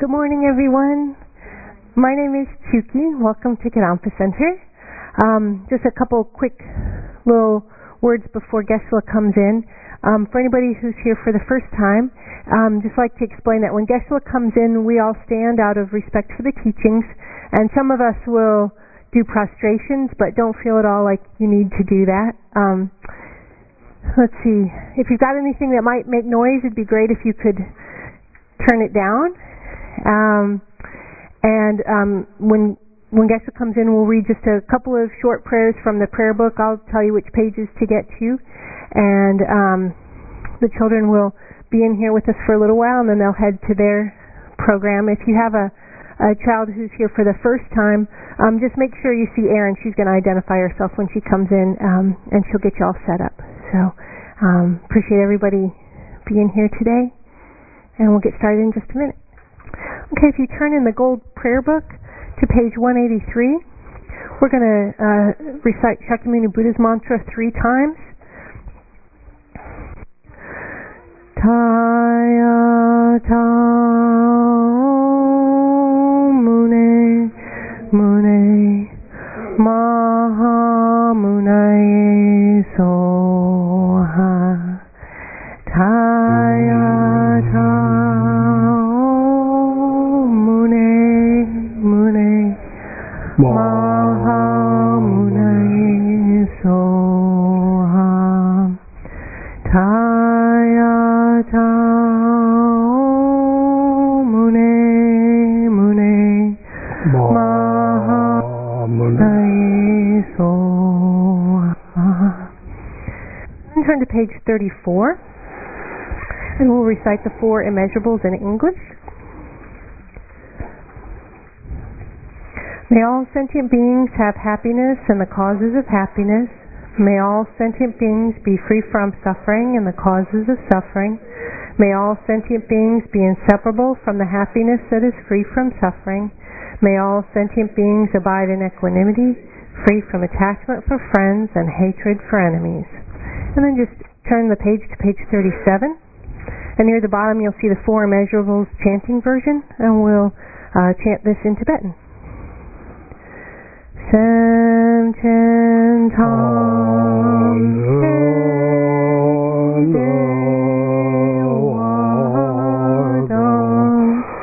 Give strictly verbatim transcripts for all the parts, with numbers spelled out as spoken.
Good morning, everyone. My name is Chuki. Welcome to Kadampa Center. Um, just a couple quick little words before Geshe-la comes in. Um, for anybody who's here for the first time, um, just like to explain that when Geshe-la comes in, we all stand out of respect for the teachings, and some of us will do prostrations, but don't feel at all like you need to do that. Um, let's see. If you've got anything that might make noise, it'd be great if you could turn it down. Um, and um, when when Geshe comes in, we'll read just a couple of short prayers from the prayer book. I'll tell you which pages to get to, and um, the children will be in here with us for a little while, and then they'll head to their program. If you have a, a child who's here for the first time, um, just make sure you see Erin. She's going to identify herself when she comes in, um, and she'll get you all set up. So um, appreciate everybody being here today, and we'll get started in just a minute. Okay, if you turn in the gold prayer book to page one eighty-three, we're going to uh, recite Shakyamuni Buddha's mantra three times. Taya tau mune mune maha munaye soha. Taya tau Maha Munaye Soham. Taya tau mune mune Maha Munaye Soham. Turn to page thirty-four, and we'll recite the four immeasurables in English. May all sentient beings have happiness and the causes of happiness. May all sentient beings be free from suffering and the causes of suffering. May all sentient beings be inseparable from the happiness that is free from suffering. May all sentient beings abide in equanimity, free from attachment for friends and hatred for enemies. And then just turn the page to page thirty-seven. And near the bottom you'll see the four immeasurables chanting version, and we'll uh, chant this in Tibetan. Sem chen tam te dewadam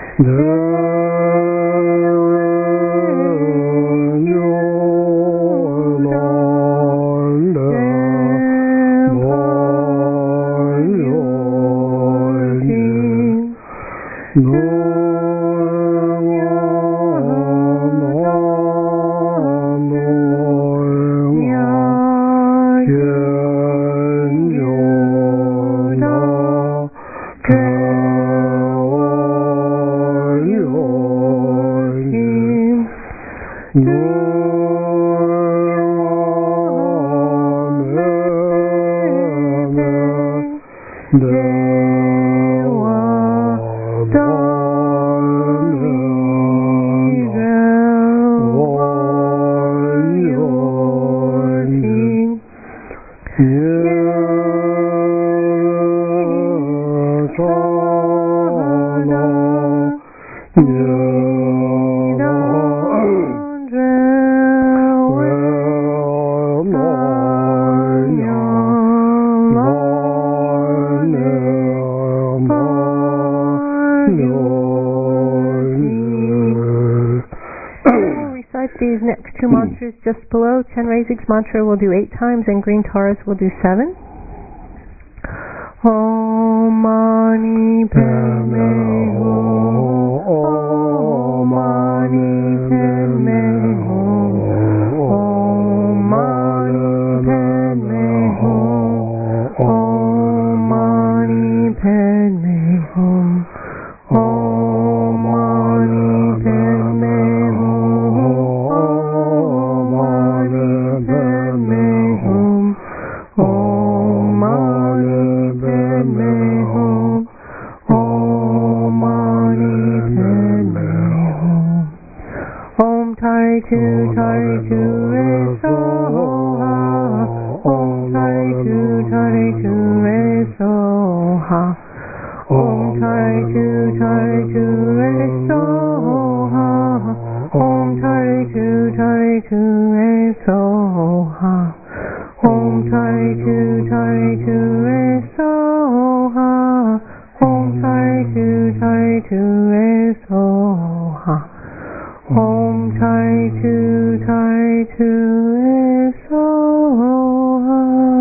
These next two mantras just below. Chenrezig's mantra we'll do eight times, and Green Tara's will do seven. Om Mani Padme Hum. Om Mani Padme Hum. Om Mani Padme Hum. Om Mani Padme Hum. Om Mani Padme Tu Tare Tu Re Soha. Om Tare Tu Tare Tu Re Soha. Om Tare Tu Tare Tu Re chai tu e soha. Om chai tu chai tu e soha.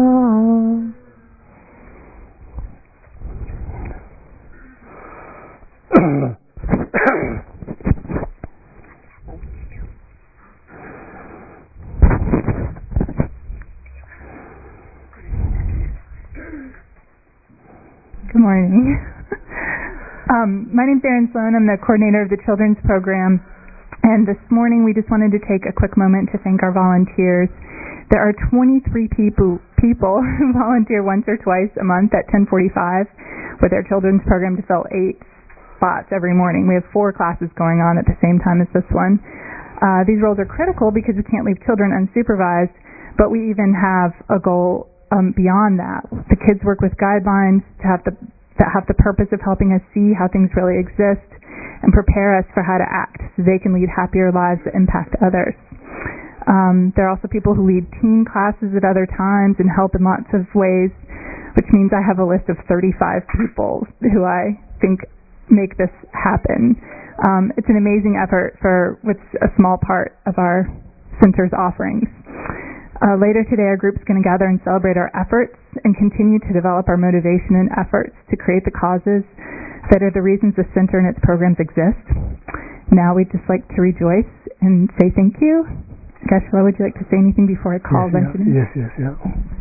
Good morning. um, my name's Erin Sloan. I'm the coordinator of the children's program. And this morning we just wanted to take a quick moment to thank our volunteers. There are twenty-three people, people who volunteer once or twice a month at ten forty-five with our children's program to fill eight spots every morning. We have four classes going on at the same time as this one. Uh, these roles are critical because we can't leave children unsupervised, but we even have a goal Um, beyond that. The kids work with guidelines to have the, that have the purpose of helping us see how things really exist and prepare us for how to act so they can lead happier lives that impact others. Um, there are also people who lead teen classes at other times and help in lots of ways, which means I have a list of thirty-five people who I think make this happen. Um, it's an amazing effort for what's a small part of our center's offerings. Uh, later today, our group's going to gather and celebrate our efforts and continue to develop our motivation and efforts to create the causes that are the reasons the center and its programs exist. Now we'd just like to rejoice and say thank you. Geshe-la, would you like to say anything before I call yes, Benjamin? Yeah. Yes, yes, yeah.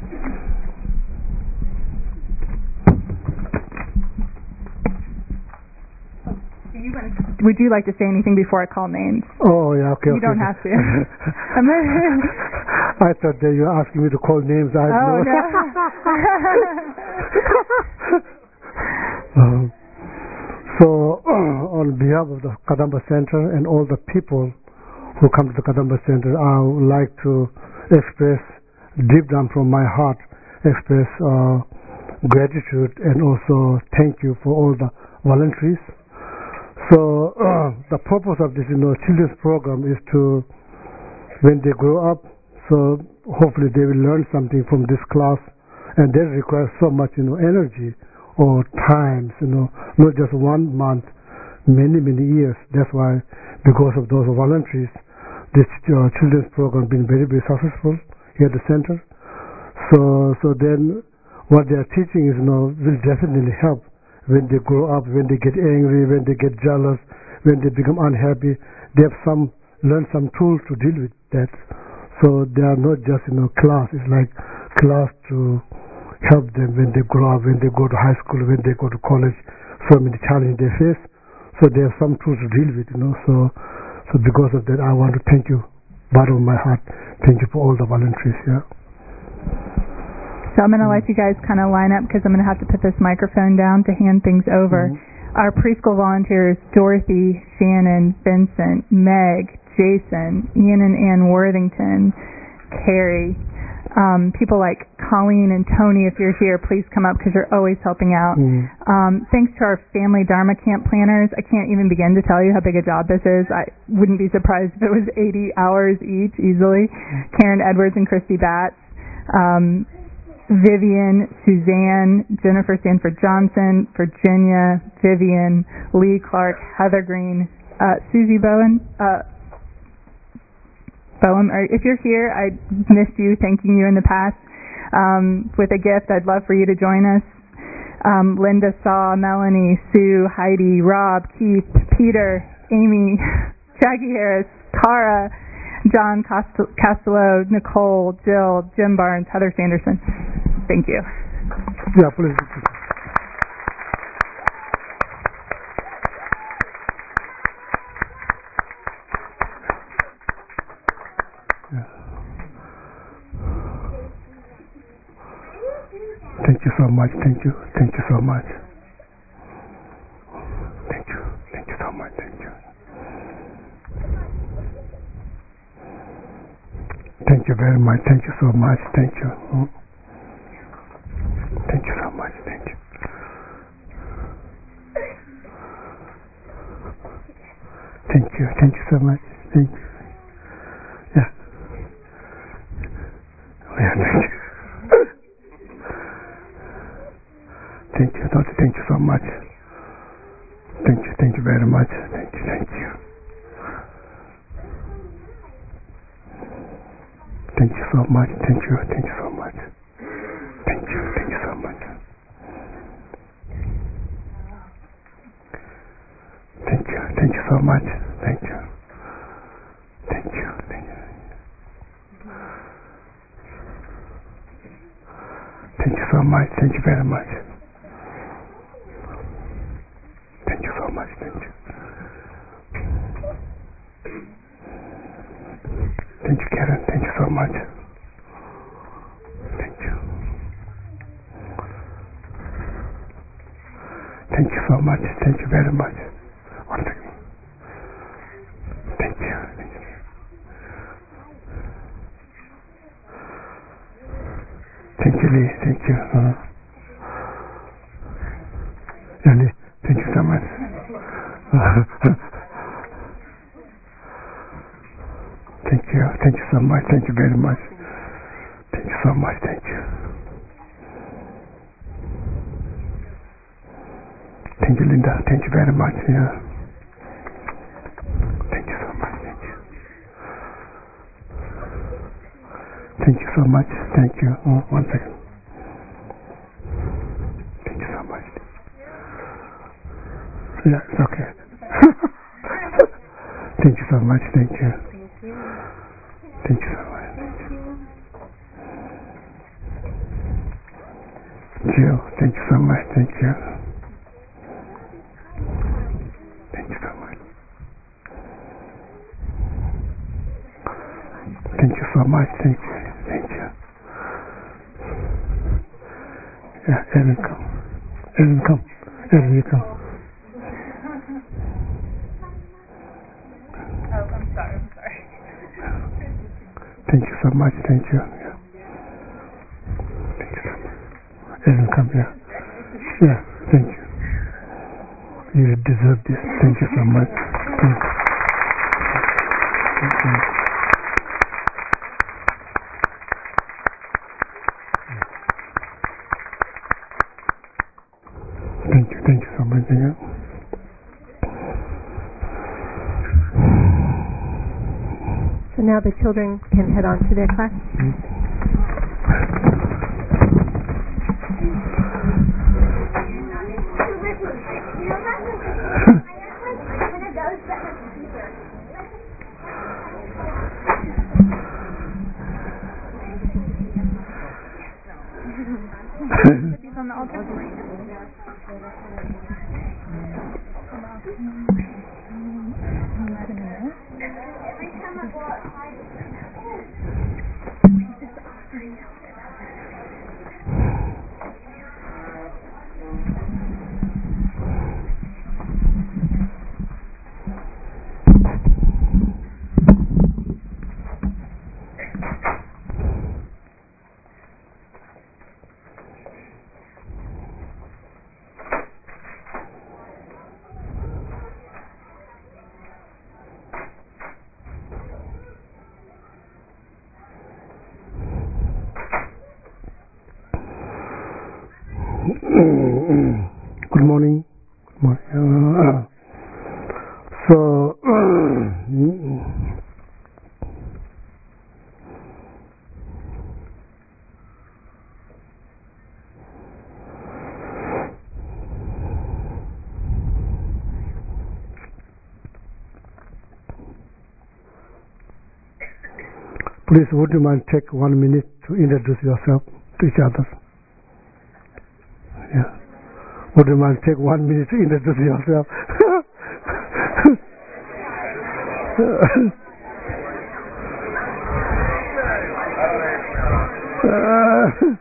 Would you like to say anything before I call names? Oh, yeah, okay, You okay. don't have to. I thought that you were asking me to call names. I oh, know. no. um, so, uh, on behalf of the Kadamba Center and all the people who come to the Kadamba Center, I would like to express deep down from my heart, express uh, gratitude and also thank you for all the volunteers. So uh, the purpose of this, you know, children's program is to, when they grow up, so hopefully they will learn something from this class, and that requires so much, you know, energy or time, you know, not just one month, many, many years. That's why, because of those volunteers, this uh, children's program been very, very successful here at the center. So, so then what they are teaching is, you know, will definitely help. When they grow up, when they get angry, when they get jealous, when they become unhappy, they have some learn some tools to deal with that. So they are not just, you know, class. It's like class to help them when they grow up, when they go to high school, when they go to college. So many challenges they face. So they have some tools to deal with, you know. So, so because of that, I want to thank you, bottom of my heart. Thank you for all the volunteers here. Yeah. So I'm going to let you guys kind of line up because I'm going to have to put this microphone down to hand things over. Mm-hmm. Our preschool volunteers, Dorothy, Shannon, Vincent, Meg, Jason, Ian and Ann Worthington, Carrie, um, people like Colleen and Tony, if you're here, please come up because you're always helping out. Mm-hmm. Um, thanks to our family Dharma camp planners. I can't even begin to tell you how big a job this is. I wouldn't be surprised if it was eighty hours each easily. Mm-hmm. Karen Edwards and Christy Batts. Um, Vivian, Suzanne, Jennifer Sanford Johnson, Virginia, Vivian, Lee Clark, Heather Green, uh, Susie Bowen. Uh, Bowen, or if you're here, I missed you, thanking you in the past. Um, with a gift, I'd love for you to join us. Um, Linda Saw, Melanie, Sue, Heidi, Rob, Keith, Peter, Amy, Jackie Harris, Tara, John Castello, Nicole, Jill, Jim Barnes, Heather Sanderson. Thank you. Yeah, please. Yeah. Thank you so much. Thank you. Thank you so much. Thank you. Thank you so much. Thank you. Thank you very much. Thank you so much. Thank you. Thank you so much. Thank you. Thank you. Thank you so much. Thank you. Yeah. Oh, yeah, thank you. Thank you. Thank you so much. Thank you. Thank you very much. Thank you. Thank you. Thank you so much. Thank you. Thank you so much. Thank you. Thank you so much. Thank you. Thank you so much. Thank you. Thank you. Thank you. Thank you so much. Thank you very much. Thank you so much. Thank you. Thank you, Karen. Thank you so much. Thank you. Thank you so much. Thank you very much. One second. Thank you. Thank you. Thank you, Lee. Thank you. Uh, yeah, Lee. Thank you so much. Thank you. Thank you so much. Thank you very much. Thank you so much. Thank you. Thank you, Linda. Thank you very much. Yeah. Thank you so much. Thank you. Thank you so much. Thank you. Oh, one second. Thank you so much. Yeah, it's okay. Thank you so much. Thank you. Thank you so much. Jill, thank you so much. Thank you. Thank you so much. Thank you so much. Thank you. Thank you. Yeah, Erin, come. Erin, come. Erin, you come. Oh, I'm sorry. I'm sorry. Thank you so much. Thank you. Yeah. Thank you so much. Erin, come here. Yeah, thank you. You deserve this. Thank you so much. Thank you. Thank you. Thank you. Thank you so much. Yeah. So now the children can head on to their class. He's on the altar. Good morning. Good morning. Uh, so, please, would you mind take one minute to introduce yourself to each other? Yeah. Would you mind take one minute to introduce yourself? uh,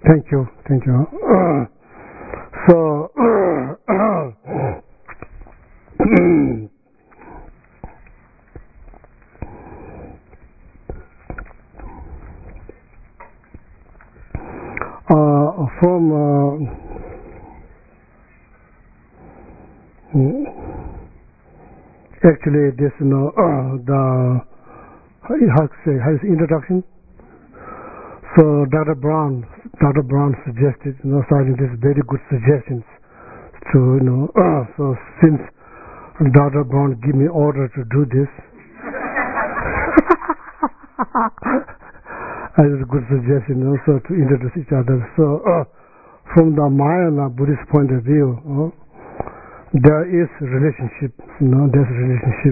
Thank you, thank you. Uh, so, uh, uh, from uh, actually this, you know, uh, the how to say, how is introduction? So Doctor Brown, Doctor Brown suggested, you know, so I think this is very good suggestions to, you know, uh, so since Doctor Brown give me order to do this, that is a good suggestion also to introduce each other. So uh, from the Mahayana Buddhist point of view, uh, there is relationship, you know, there's relationship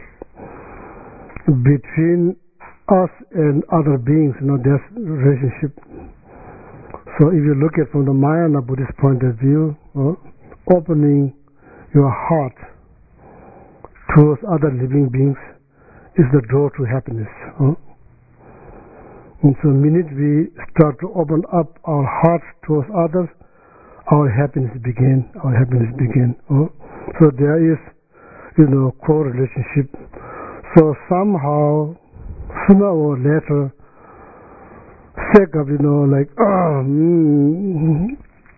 between us and other beings, you know, there's relationship. So if you look at from the Mahayana Buddhist point of view, uh, opening your heart towards other living beings is the door to happiness. Uh. And so the minute we start to open up our hearts towards others, our happiness begin, our happiness begin. Uh. So there is, you know, co-relationship. So somehow, sooner or later, sake of, you know, like um,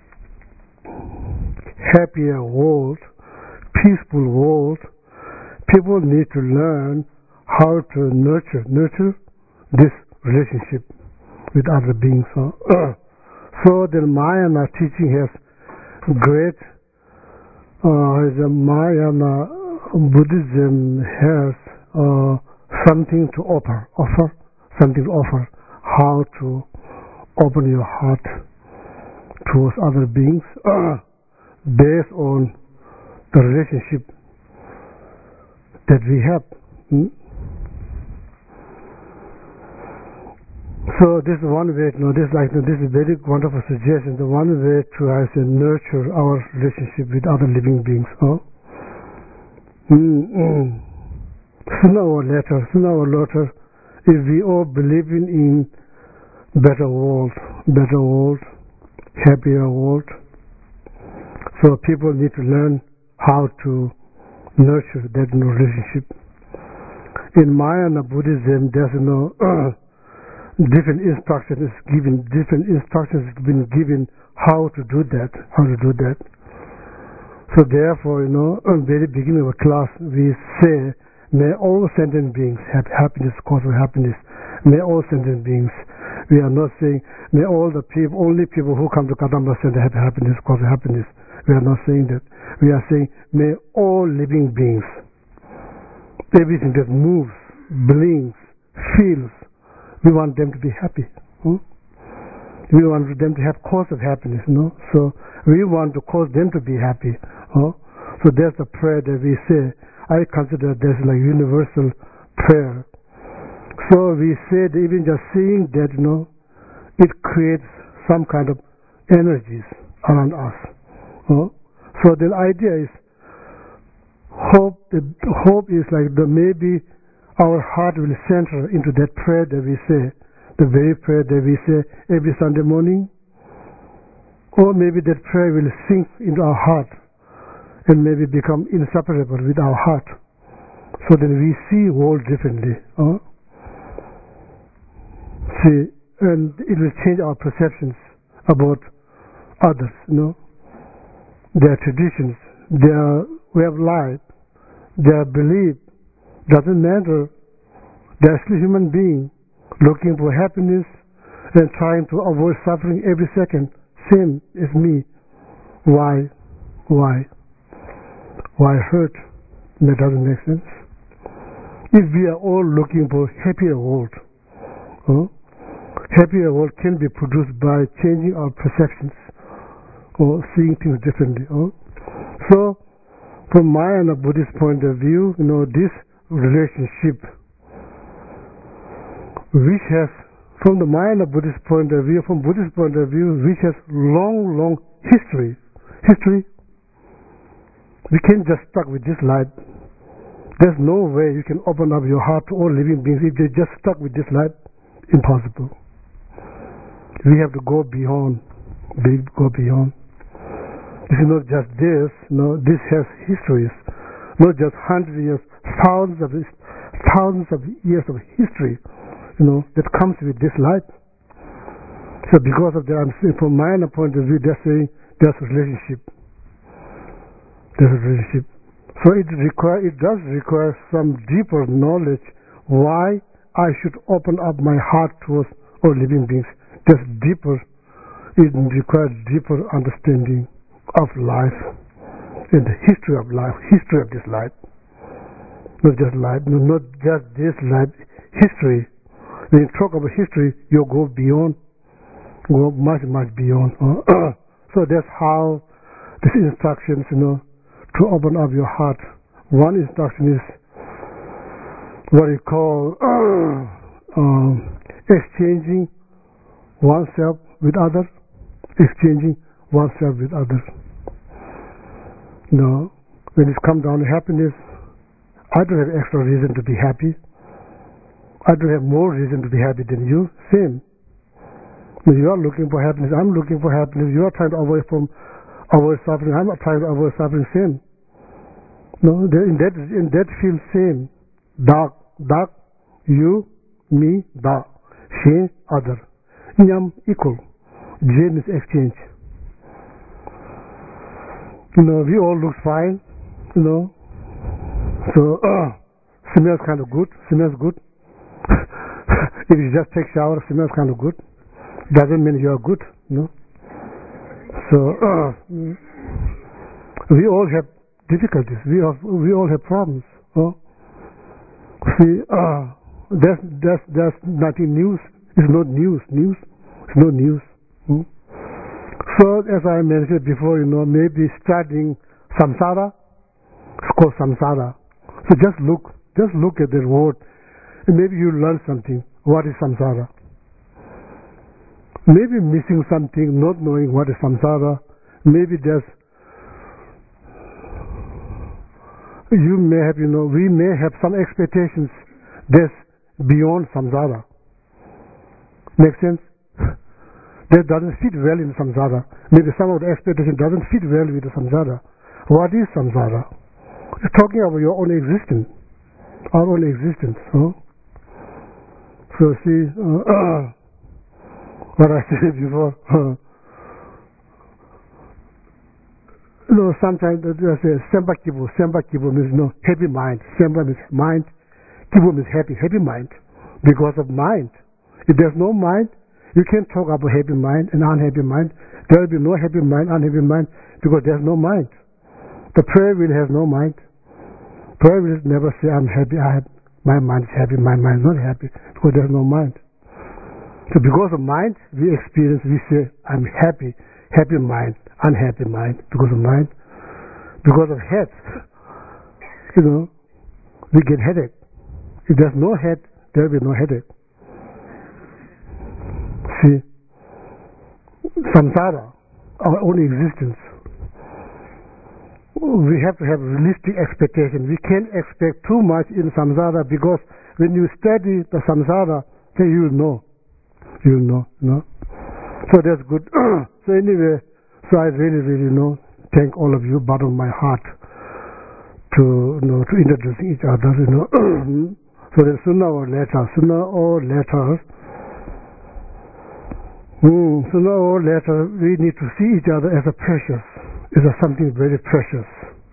happier world, peaceful world, people need to learn how to nurture, nurture this relationship with other beings. So, uh, so the Mahayana teaching has great, uh, the Mahayana Buddhism has uh, something to offer, offer, something to offer, how to open your heart towards other beings uh, based on the relationship that we have. Hmm? So this is one way, you know, this like this is a very wonderful suggestion. The one way to, I say, nurture our relationship with other living beings. Oh? Mm-hmm. Sooner or later, sooner or later, if we all believe in, in better world, better world, happier world, so people need to learn how to nurture that relationship. In Mahayana Buddhism, there's no uh, different instructions given, different instructions been given how to do that, how to do that. So therefore, you know, at the very beginning of a class, we say, may all sentient beings have happiness, cause of happiness. May all sentient beings. We are not saying, may all the people, only people who come to Kadamba Center have happiness, cause of happiness. We are not saying that. We are saying, may all living beings, everything that moves, blinks, feels, we want them to be happy. Hmm? We want them to have cause of happiness, you know. So we want to cause them to be happy. Huh? So that's the prayer that we say. I consider this like universal prayer. So we say that even just saying that, you know, it creates some kind of energies around us. Huh? So the idea is hope. The hope is like the maybe our heart will center into that prayer that we say, the very prayer that we say every Sunday morning, or maybe that prayer will sink into our heart and maybe become inseparable with our heart. So then we see world differently. Huh? See, and it will change our perceptions about others, you know, their traditions, their way of life, their belief. Doesn't matter. They're still human beings looking for happiness and trying to avoid suffering every second. Same as me. Why? Why? Why hurt? That doesn't make sense. If we are all looking for happier world, huh? Happier world can be produced by changing our perceptions or seeing things differently. Huh? So, from Mahayana Buddhist point of view, you know, this relationship, which has, from the Mahayana Buddhist point of view, from Buddhist point of view, which has long, long history. History. We can't just stuck with this life. There's no way you can open up your heart to all living beings if you're just stuck with this life. Impossible. we have to go beyond, be, go beyond. This is not just this, no, this has histories, not just hundreds of years, thousands of thousands of years of history, you know, that comes with this light. So because of that, I'm saying, from my point of view, they're saying there's a relationship. There's a relationship. So it require, it does require some deeper knowledge why I should open up my heart towards all living beings. There's deeper, it requires deeper understanding of life and the history of life, history of this life. Not just life, not just this life, history. When you talk about history, you go beyond, go much, much beyond. So that's how these instructions, you know, to open up your heart. One instruction is what you call uh, um, exchanging oneself with others, exchanging oneself with others. You know, when it comes down to happiness, I don't have extra reason to be happy. I don't have more reason to be happy than you. Same. When you are looking for happiness, I'm looking for happiness. You are trying to avoid from avoid suffering. I'm not trying to avoid suffering. Same. No, in that in that field, same. Dark, dark. You, me, dark. She, other. Nyam, equal. Jane is exchange. You know, we all look fine. You know. So, uh, smells kind of good. Smells good. If you just take shower, smells kind of good. Doesn't mean you are good, no. So, uh, we all have difficulties. We have, we all have problems. Oh. See, uh, that's that's that's nothing news. It's not news. News. It's not news. Hmm? So, as I mentioned before, you know, maybe studying samsara. It's called samsara. So just look, just look at the word, and maybe you learn something. What is samsara? Maybe missing something, not knowing what is samsara. Maybe there's, you may have, you know, we may have some expectations that's beyond samsara. Make sense? That doesn't fit well in samsara. Maybe some of the expectation doesn't fit well with the samsara. What is samsara? It's talking about your own existence, our own existence. Huh? So see, uh, uh, what I said before. Uh, you know, sometimes they say semba kibu. Semba kibu means no happy mind. Semba means mind. Kibu means happy, happy mind, because of mind. If there's no mind, you can't talk about happy mind and unhappy mind. There will be no happy mind, unhappy mind, because there's no mind. The prayer wheel has no mind. Prayer wheel never say, I'm happy, I have, my mind is happy, my mind is not happy, because there's no mind. So because of mind, we experience, we say, I'm happy, happy mind, unhappy mind, because of mind. Because of head, you know, we get headache. If there's no head, there will be no headache. See, samsara, our own existence, we have to have realistic expectation. We can't expect too much in samsara, because when you study the samsara, then you'll know. You'll know, no? So that's good. So anyway, so I really, really know, thank all of you, bottom of my heart, to, you know, to introducing each other, you know. So then sooner or later, sooner or later, mm, sooner or later, we need to see each other as a precious. Is something very precious.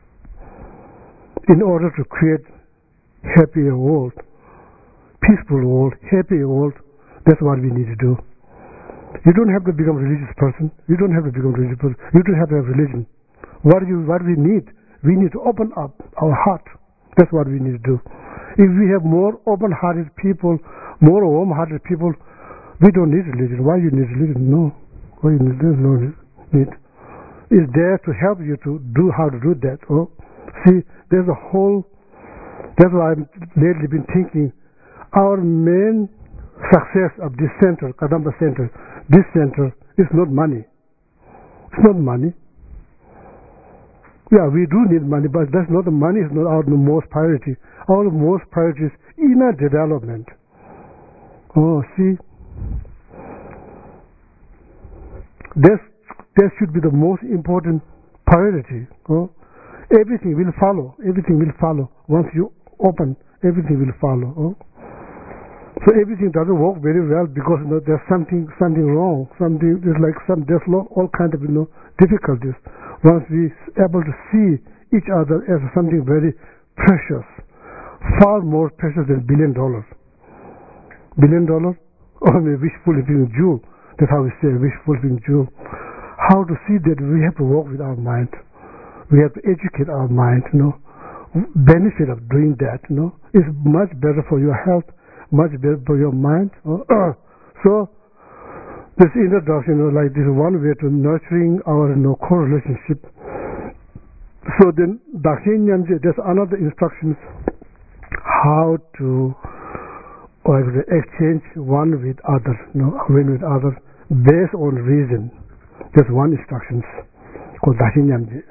In order to create happier world, peaceful world, happier world, that's what we need to do. You don't have to become a religious person. You don't have to become a religious person. You don't have to have religion. What you, what we need, we need to open up our heart. That's what we need to do. If we have more open-hearted people, more warm-hearted people, we don't need religion. Why you need religion? No. Why you need? There's no need. Is there to help you to do how to do that. Oh, see, there's a whole, that's why I've lately been thinking, our main success of this center, Kadamba Center, this center is not money. It's not money. Yeah, we do need money, but that's not the money is not our most priority. Our most priority is inner development. Oh, see, This, that should be the most important priority. Oh? Everything will follow. Everything will follow. Once you open, everything will follow. Oh? So everything doesn't work very well because you know, there's something something wrong. Something there's like some there's all kind of you know difficulties. Once we able to see each other as something very precious, far more precious than billion dollars. Billion dollars, or a wishful thinking jewel. That's how we say wishful thinking jewel. How to see that we have to work with our mind. We have to educate our mind. You know, benefit of doing that. You know, is much better for your health. Much better for your mind. So this introduction, you know, like this is one way to nurturing our you know, core relationship. So then Dakshin Nyamje, there's another instructions how to or exchange one with other, you know, one with other based on reason. There's one instructions called Dakshin Nyamje.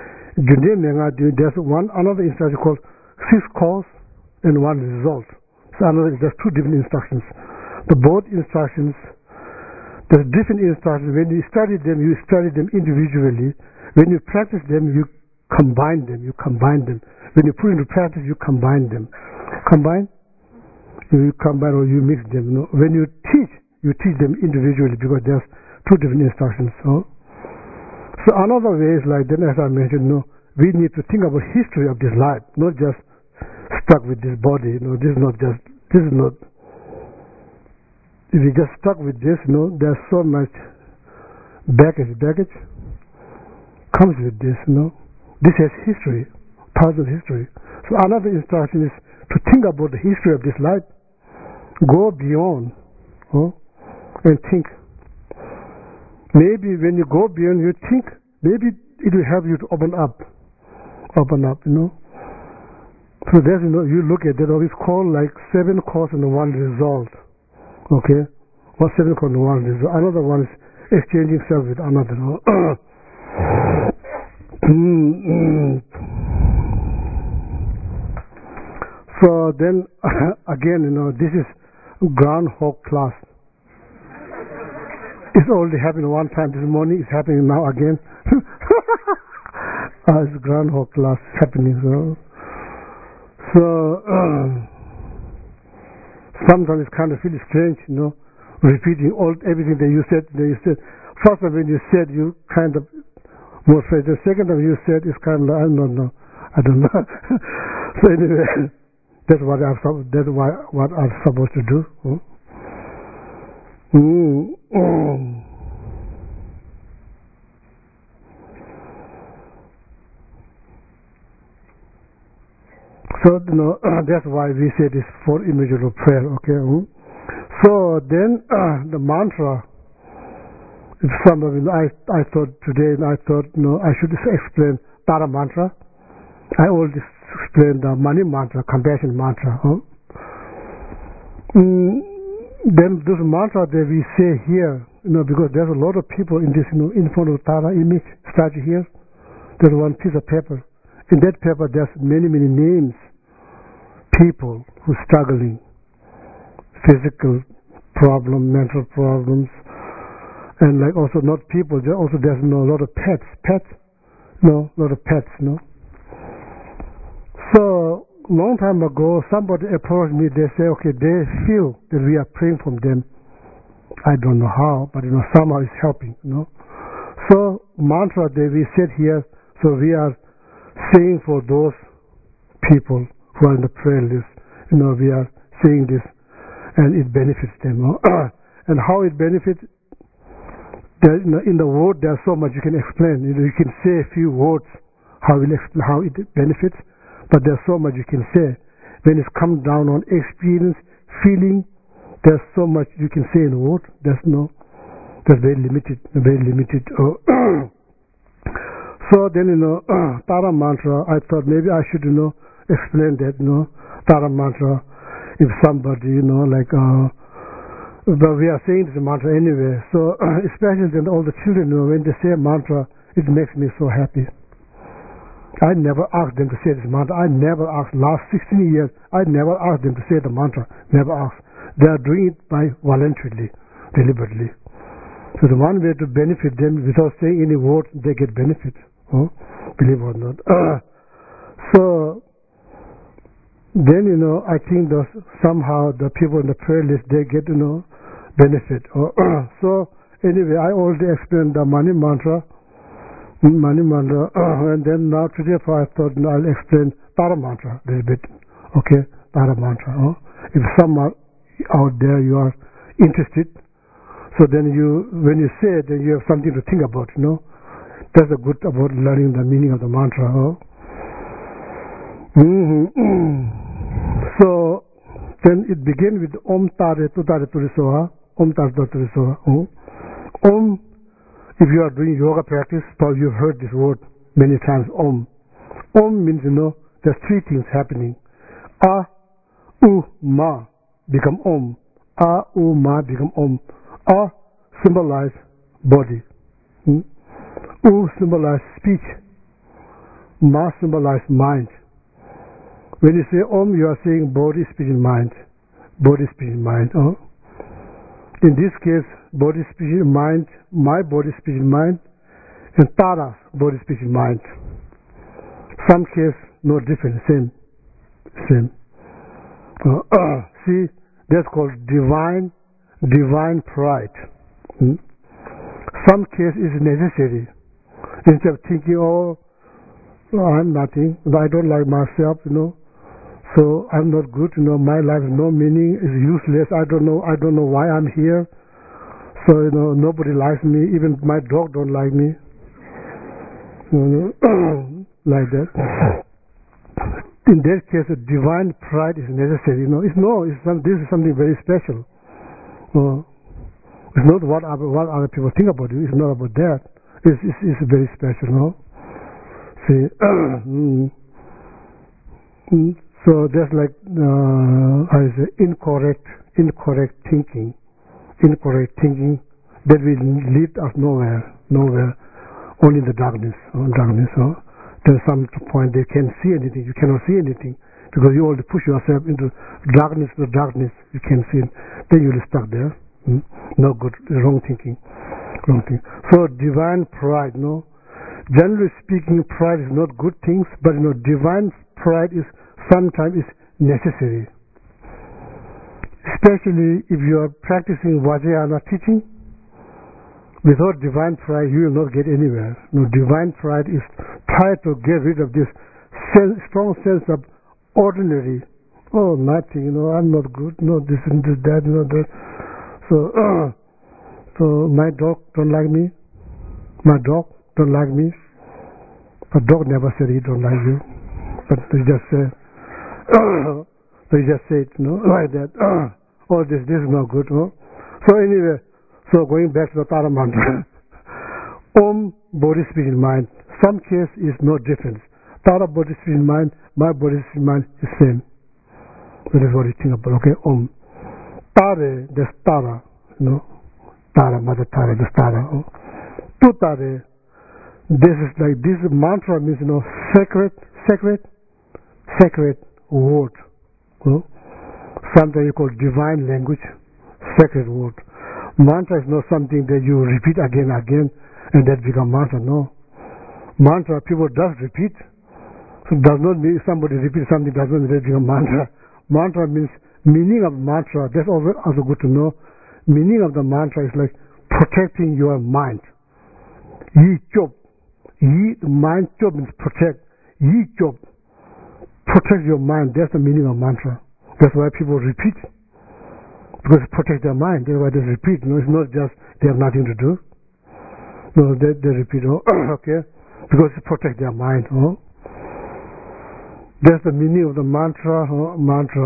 There's one another instruction called six cause and one result. Another, there's two different instructions. The both instructions, there's different instructions. When you study them, you study them individually. When you practice them, you combine them. You combine them. When you put into practice, you combine them. Combine? You combine or you mix them. You know? When you teach, you teach them individually because there's two different instructions. So, so another way is like then, as I mentioned, you know, we need to think about history of this life, not just stuck with this body. You know, this is not just. This is not. If you just stuck with this, you know, there's so much baggage. Baggage comes with this. You know, this has history, thousand history. So another instruction is to think about the history of this life. Go beyond, oh, and think. Maybe when you go beyond, you think. Maybe it will help you to open up, open up. You know. So there's, you know, you look at that, it's called like seven cause and one result. Okay? What seven cause and one result? Another one is exchanging self with another. So then, again, you know, this is groundhog class. It's already happened one time this morning, it's happening now again. uh, it's groundhog class happening, so. So uh, sometimes it kind of feels strange, you know, repeating all everything that you said. That you said. First time when you said, you kind of more afraid. The second time you said, it's kind of I don't know, I don't know. So anyway, that's what I'm that's why what I'm supposed to do. Hmm? Mm. Mm. So, you know, uh, that's why we say this four images of prayer, okay? Hmm? So then uh, the mantra, if some of you, I, I thought today, I thought, you know, I should explain Tara mantra. I already explained the money mantra, compassion mantra. Huh? Mm, then this mantra that we say here, you know, because there's a lot of people in this, you know, in front of Tara image statue here. There's one piece of paper. In that paper, there's many, many names. People who are struggling, physical problem, mental problems, and like also not people. There also there's you know, a lot of pets, pets, no, a lot of pets, no. So long time ago, somebody approached me. They say, okay, they feel that we are praying for them. I don't know how, but you know somehow it's helping, you know. So mantra that we said here, so we are saying for those people who are in the prayer list, you know, we are saying this, and it benefits them. You know? And how it benefits, there, you know, in the word there's so much you can explain. You know, you can say a few words how it how it benefits, but there's so much you can say. When it's come down on experience, feeling, there's so much you can say in a word. There's no, there's very limited, very limited. Uh, so then, you know, uh, Tara mantra. I thought maybe I should, you know, explain that, you know, Tara mantra. If somebody, you know, like, uh, but we are saying this mantra anyway. So, uh, especially then all the children, you know, when they say mantra, it makes me so happy. I never asked them to say this mantra. I never asked. Last sixteen years, I never asked them to say the mantra. Never asked. They are doing it by voluntarily, deliberately. So the one way to benefit them without saying any words, they get benefit. Oh, believe it or not. So then, you know, I think that somehow the people in the prayer list, they get, you know, benefit. So anyway, I already explained the money mantra, money mantra, and then now today I thought I'll explain Tara mantra a little bit. Okay, Tara mantra. Oh? If someone out there you are interested, so then you, when you say it, then you have something to think about, you know. That's the good about learning the meaning of the mantra. Oh? Mm-hmm. So then it begins with Om Tare Tutare Turisoha, Om Tare Turisoha. Om, if you are doing yoga practice, probably you've heard this word many times, Om. Om means, you know, there's three things happening. A, U, Ma become Om. A, U, Ma become Om. A symbolize body. Hmm? U symbolize speech. Ma symbolize mind. When you say Om, you are saying body, speech, and mind. Body, speech, and mind. Oh? In this case, body, speech, and mind, my body, speech, and mind, and Tara's body, speech, and mind. Some case, no different, same. Same. Uh, uh, see, that's called divine, divine pride. Hmm? Some case is necessary. Instead of thinking, oh, oh, I'm nothing, I don't like myself, you know. So I'm not good, you know, my life has no meaning, is useless, I don't know, I don't know why I'm here. So, you know, nobody likes me, even my dog don't like me. You know, like that. In that case, a divine pride is necessary, you know. It's no, it's some, this is something very special. Uh, it's not what other, what other people think about you, it's not about that. It's, it's, it's very special, you know. See, mm, mm. So that's like uh, I say incorrect, incorrect thinking, incorrect thinking that will lead us nowhere, nowhere, only in the darkness, oh, darkness. Oh. There's some point they can't see anything. You cannot see anything because you already push yourself into darkness. The darkness you can't see it. Then you'll be stuck there. Hmm? No good, wrong thinking, wrong thing. So divine pride, no. Generally speaking, pride is not good things, but you know, divine pride is. Sometimes it's necessary, especially if you are practicing Vajrayana teaching. Without divine pride, you will not get anywhere. No, divine pride is try to get rid of this sense, strong sense of ordinary. Oh, nothing, you know, I'm not good. No, this and this, that, you know, that. So, uh, so my dog don't like me. My dog don't like me. The dog never said he don't like you, but he just said. So you just say it, you know, like that. Oh, this, this is not good. No? So anyway, so going back to the Tara mantra. Om, body, spirit, mind. Some case is no difference. Tara, body, spirit, mind. My body, spirit, mind is same. That is what you think about. Okay, Om. Tare, that's Tara. You know, Tara, Mother Tara, that's Tara. Oh. Tutare. This is like this mantra means, you know, sacred, sacred, sacred. Word. No? Sometimes you call divine language, sacred word. Mantra is not something that you repeat again and again and that becomes mantra. No. Mantra, people does repeat. So it does not mean somebody repeats something does not mean that become mantra. Mantra means meaning of mantra. That's also, also good to know. Meaning of the mantra is like protecting your mind. Yi chop. Yi, mind chop means protect. Yi chop. Protect your mind, that's the meaning of mantra. That's why people repeat. Because it protects their mind, that's why they repeat. No, it's not just they have nothing to do. No, they, they repeat, oh, okay, because it protects their mind. Oh. That's the meaning of the mantra, oh, mantra.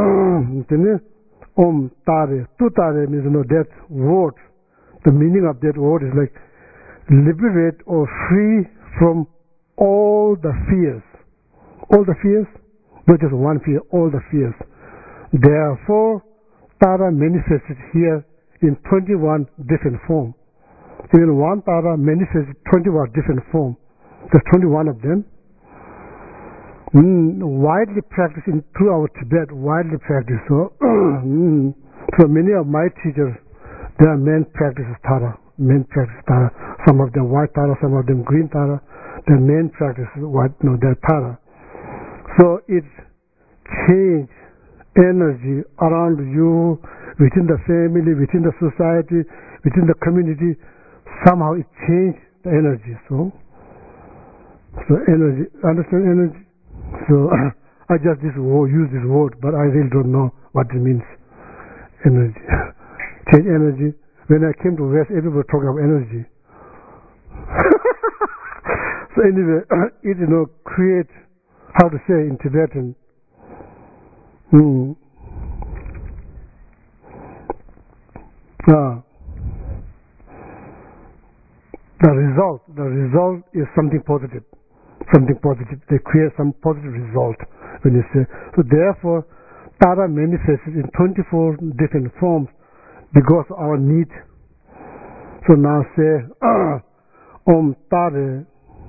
Oh. Om Tare. Tutare means, you know, that word. The meaning of that word is like liberate or free from all the fears. All the fears, not just one fear, all the fears. Therefore, Tara manifested here in twenty-one different forms. Even one Tara manifested twenty-one different forms. There's twenty-one of them. Mm, widely practiced in throughout Tibet, widely practiced. So, mm, so many of my teachers, their main practice is Tara. main practice Tara. Some of them white Tara, some of them green Tara. The main practice is white, no, they're Tara. So it change energy around you, within the family, within the society, within the community. Somehow it changed the energy. So, so energy, understand energy? So I just this word, use this word, but I really don't know what it means. Energy, change energy. When I came to West, everybody talking about energy. So anyway, it you know create, how to say in Tibetan. Hmm. Ah. The result, the result is something positive, something positive. They create some positive result when you say. So therefore, Tara manifests in twenty-four different forms because of our need. So now say, Om Tara,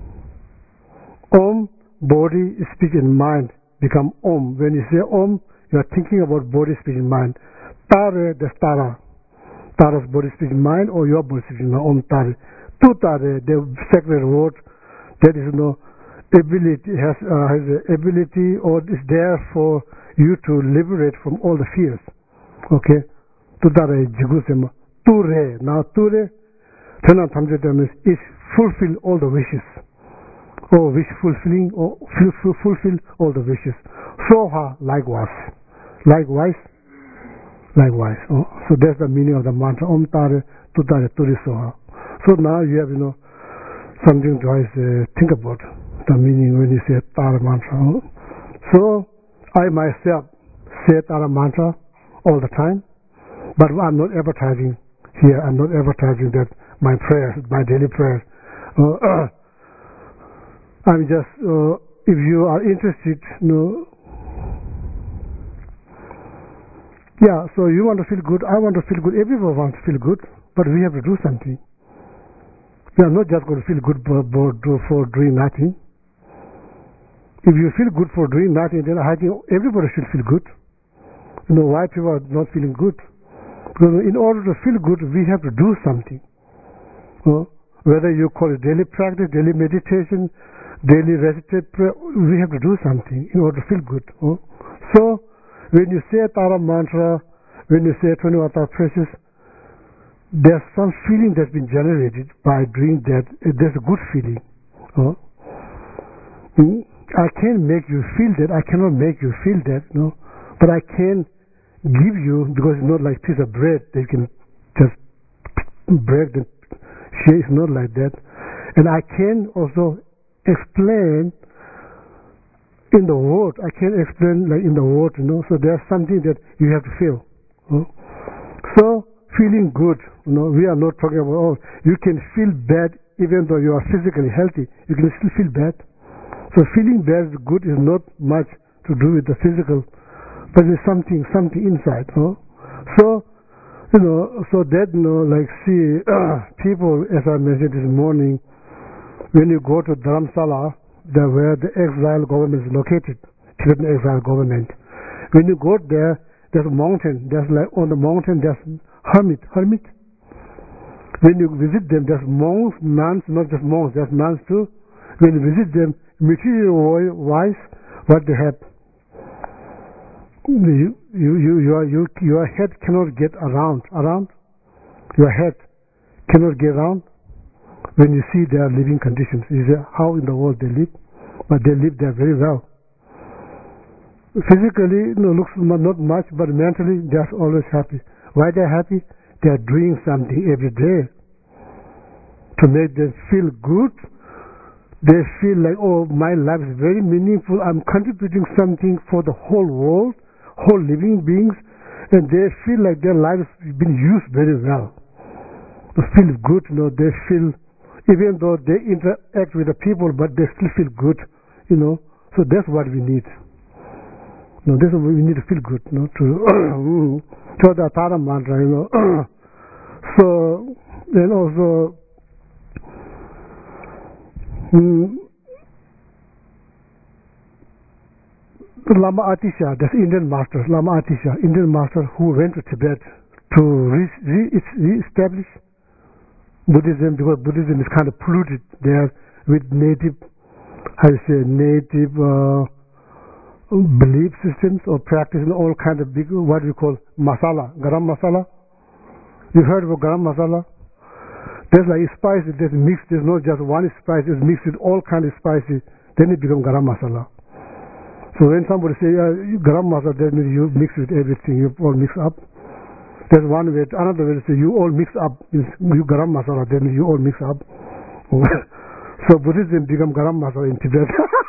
Om, body, speech and mind become Om. When you say Om, you are thinking about body, speech and mind. Tara, that's Tara. Tara's body, speech and mind, or your body, speech and mind, Om Tara. Tu Tara, the sacred word, that is no ability, has, uh, has the ability or is there for you to liberate from all the fears. Okay? Tu Tara, Jigusema. Ture, now Ture, Tena Tamjeta means is fulfill all the wishes. Or wish fulfilling, or fulfill all the wishes. Soha, likewise. Likewise, likewise. Oh, so that's the meaning of the mantra. Om Tare, Tu Tare, Turi Soha. So now you have, you know, something to uh, think about the meaning when you say Tara mantra. Oh. So I myself say Tara mantra all the time, but I'm not advertising here. I'm not advertising that my prayers, my daily prayers. Uh, uh, I'm just, uh, if you are interested, you know, yeah, so you want to feel good, I want to feel good, everyone wants to feel good, but we have to do something. We are not just going to feel good for, for doing nothing. If you feel good for doing nothing, then I think everybody should feel good. You know, why people are not feeling good? Because in order to feel good, we have to do something. Uh, whether you call it daily practice, daily meditation, daily recitative prayer, we have to do something in order to feel good. Uh. So, when you say Tara mantra, when you say twenty-one Tara precious, there's some feeling that's been generated by doing that. There's a good feeling. Uh. Mm. I can't make you feel that. I cannot make you feel that. No, but I can give you, because it's not like a piece of bread that you can just break and share. It's not like that. And I can also explain in the word. I can explain like in the word, you know. So there's something that you have to feel. You know? So feeling good, you know. We are not talking about, oh, you can feel bad even though you are physically healthy. You can still feel bad. So feeling bad, good is not much to do with the physical, but it's something, something inside. You know? So, you know, so that, you know, like see, uh, people, as I mentioned this morning, when you go to Dharamsala, there where the exile government is located, Tibetan exile government. When you go there, there's a mountain. There's like on the mountain, there's hermit, hermit. When you visit them, there's monks, nuns, not just monks, there's nuns too. When you visit them, material wise, what they have, you, you, you, your, you, your head cannot get around, around. Your head cannot get around when you see their living conditions. You say, how in the world they live? But they live there very well. Physically, you know, looks not much, but mentally, they're always happy. Why they're happy? They're doing something every day to make them feel good. They feel like, oh, my life is very meaningful. I'm contributing something for the whole world, whole living beings, and they feel like their lives have been used very well. They feel good, you know, they feel, even though they interact with the people, but they still feel good, you know. So that's what we need. You know, that's what we need to feel good, you know, to, to the Tara mantra, you know. So, then also, Mm, Lama Atisha, that's Indian master, Lama Atisha, Indian master who went to Tibet to re- re- re-establish Buddhism, because Buddhism is kind of polluted there with native, how you say, native uh, belief systems or practicing all kind of big, what we call masala, garam masala. You've heard about garam masala? There's like spices that's mixed. There's not just one spice. It's mixed with all kind of spices. Then it becomes garam masala. So when somebody say uh, garam masala, that means you mix with everything. You all mix up. There's one way. Another way to say you all mix up. You garam masala. That means you all mix up. So Buddhism become garam masala in Tibet.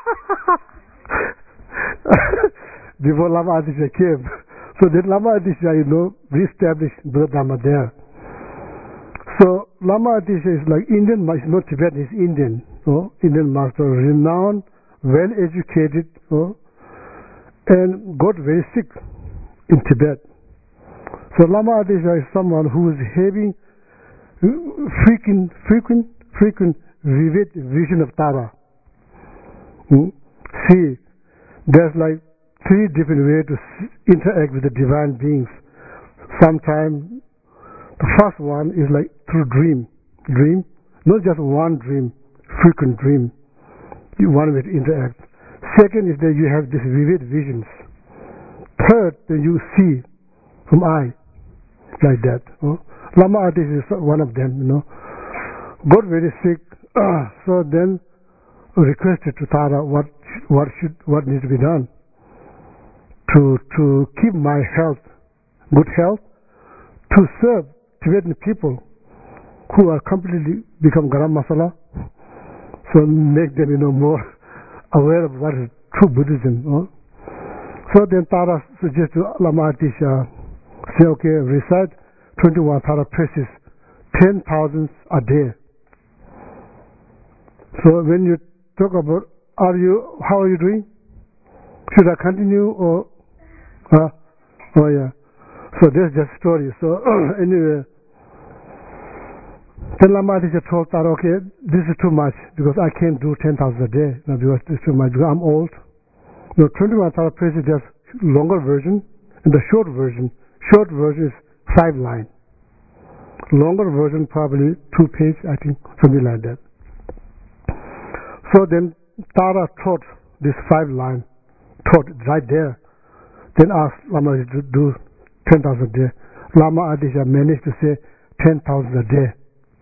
Before Lama Adisha came. So then Lama Adisha, you know, re-established Buddha Dharma there. So Lama Adisha is like Indian, it's not Tibetan, it's Indian. Oh, Indian master, renowned, well-educated, oh, and got very sick in Tibet. So Lama Adisha is someone who is having frequent, frequent, frequent vivid vision of Tara. Hmm? See, there's like three different ways to interact with the divine beings. Sometimes the first one is like through dream. Dream, not just one dream, frequent dream. One way to interact. Second is that you have these vivid visions. Third, that you see from eye, like that. Oh? Lama Adisha is one of them, you know. Got very sick, uh, so then requested to Tara what what should what needs to be done to to keep my health, good health, to serve Tibetan people who are completely become garam masala, so make them, you know, more aware of what is true Buddhism. No? So then Tara suggests to Lama Adisha, say, okay, recite twenty-one Tara praises, ten thousand a day. So when you talk about, are you, how are you doing? Should I continue or, uh, oh yeah. So that's just story. So anyway, then Lama Adisha told Tara, okay, this is too much because I can't do ten thousand a day. No, because it's too much because I'm old. No, twenty-one Tara praise is just longer version and the short version. Short version is five line. Longer version probably two page, I think, something like that. So then Tara taught this five line, taught right there. Then asked Lama Adisha to do ten thousand a day. Lama Adisha managed to say ten thousand a day.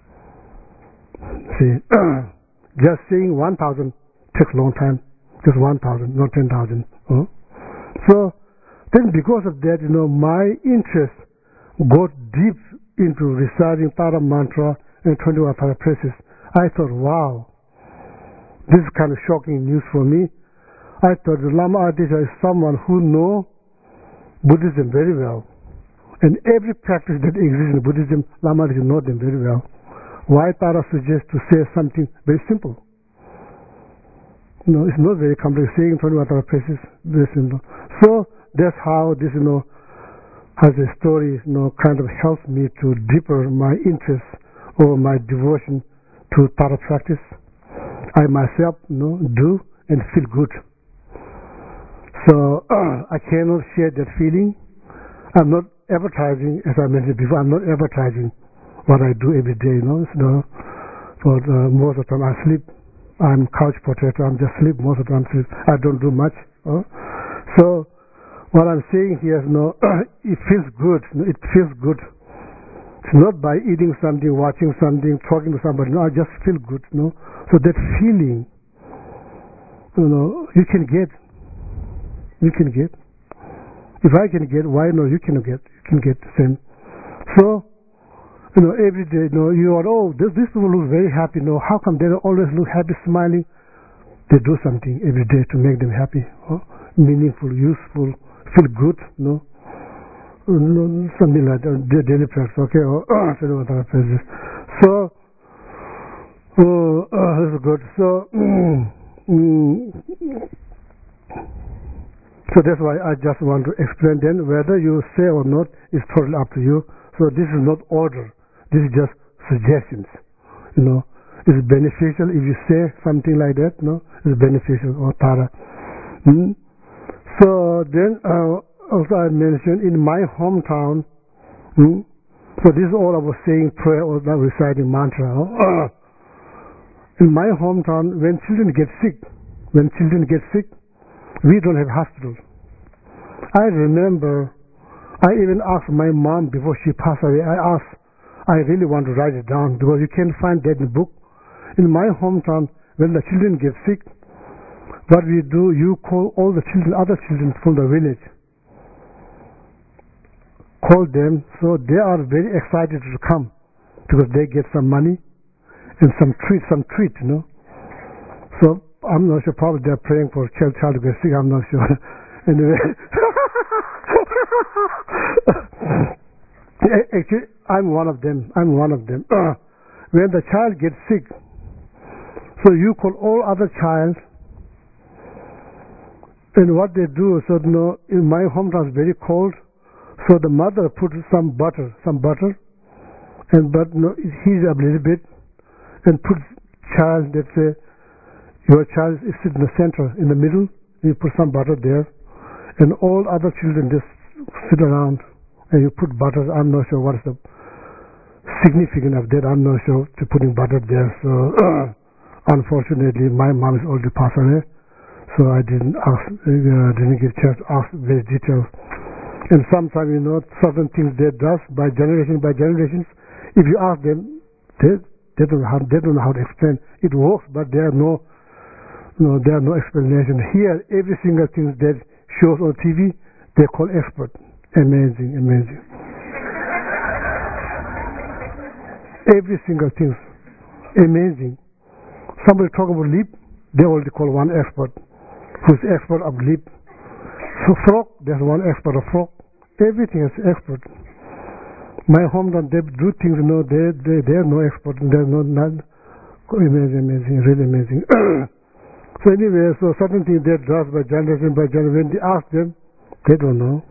See, just saying one thousand takes a long time. Just one thousand, not ten thousand. Huh? So then because of that, you know, my interest got deep into reciting Tara mantra and twenty-one Tara praises. I thought, wow, this is kind of shocking news for me. I thought the Lama Adisha is someone who knows Buddhism very well. And every practice that exists in Buddhism, Lama Adisha knows them very well. Why Tara suggests to say something very simple? You know, it's not very complex. Saying twenty-one Tara praises, very simple. So that's how this, you know, has a story, you know, kind of helps me to deeper my interest or my devotion to Tara practice. I myself, you know, do and feel good. So uh, I cannot share that feeling. I'm not advertising, as I mentioned before. I'm not advertising what I do every day, you know. So, but uh, most of the time I sleep. I'm couch potato. I'm just sleep most of the time. Sleep. I don't do much. Uh. So what I'm saying here is, you know, it feels good. You know, it feels good. It's not by eating something, watching something, talking to somebody. No, I just feel good. You know. So that feeling, you know, you can get. You can get. If I can get, why no? You can get. You can get the same. So, you know, every day, you know, you are, oh, this, these people look very happy. You know, how come they always look happy, smiling? They do something every day to make them happy, oh, meaningful, useful, feel good, you know, something like that. Daily practice, okay? Oh, so, oh, oh, this is good. So, mm, mm, so that's why I just want to explain then whether you say or not is totally up to you. So this is not order. This is just suggestions. You know, it's beneficial if you say something like that. No, it's beneficial or Tara. Mm? So then uh, also I mentioned in my hometown, mm, So this is all about saying prayer or not reciting mantra. In my hometown, when children get sick, when children get sick, we don't have hospitals. I remember, I even asked my mom before she passed away, I asked, I really want to write it down because you can't find that in the book. In my hometown, when the children get sick, what we do, you call all the children, other children from the village. Call them, so they are very excited to come because they get some money and some treat, some treat, you know. So I'm not sure, probably they're praying for child, child to get sick, I'm not sure. Anyway. Actually, I'm one of them. I'm one of them. When the child gets sick, so you call all other child, and what they do, so you know, in my hometown it's very cold, so the mother put some butter, some butter, and but you know, heat up a little bit, and put child, let's say, your child is in the center, in the middle, you put some butter there, and all other children just sit around, and you put butter. I'm not sure what is the significance of that. I'm not sure to putting butter there. So uh, unfortunately, my mom is already passed away, so I didn't ask, uh, didn't get a chance to ask very details. And sometimes, you know, certain things they does by generation by generations. If you ask them, they they don't know how they don't know how to explain. It works, but there are no, no, there are no explanation. Here, every single thing that shows on T V, they call expert. Amazing, amazing. Every single thing, amazing. Somebody talk about leap, they already call one expert, who's expert of leap. So frog, there's one expert of frog. Everything is expert. My hometown, they do things, you know, they they they are no expert. There's no none. Amazing, amazing, really amazing. So anyway, so certain things they does by generation by generation. When they ask them, they don't know.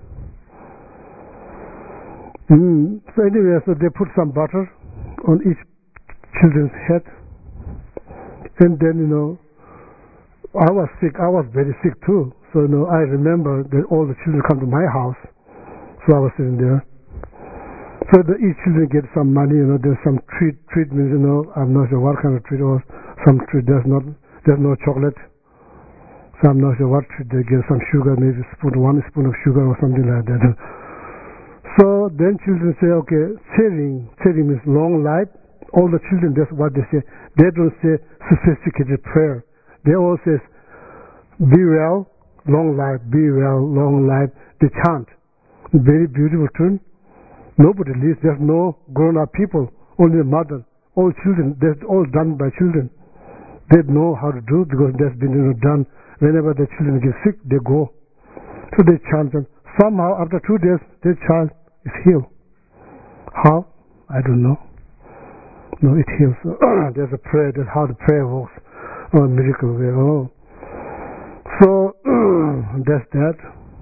Mm. So anyway, so they put some butter on each children's head, and then you know, I was sick. I was very sick too. So you know, I remember that all the children come to my house. So I was sitting there. So the, each children get some money. You know, there's some treat treatments. You know, I'm not sure what kind of treat or some treat. There's not. There's no chocolate. So I'm not sure what treat they get. Some sugar, maybe spoon, one spoon of sugar or something like that. So then children say, okay, Tsering. Tsering means long life. All the children, that's what they say. They don't say sophisticated prayer. They all say, be well, long life, be well, long life. They chant. Very beautiful tune. Nobody leaves. There's no grown-up people. Only the mother. All children. That's all done by children. They know how to do because that's been you know, done. Whenever the children get sick, they go. So they chant them. Somehow, after two days, their child is healed. How? I don't know. No, it heals. There's a prayer. That's how the prayer works. Oh, miracle. Oh. So, that's that.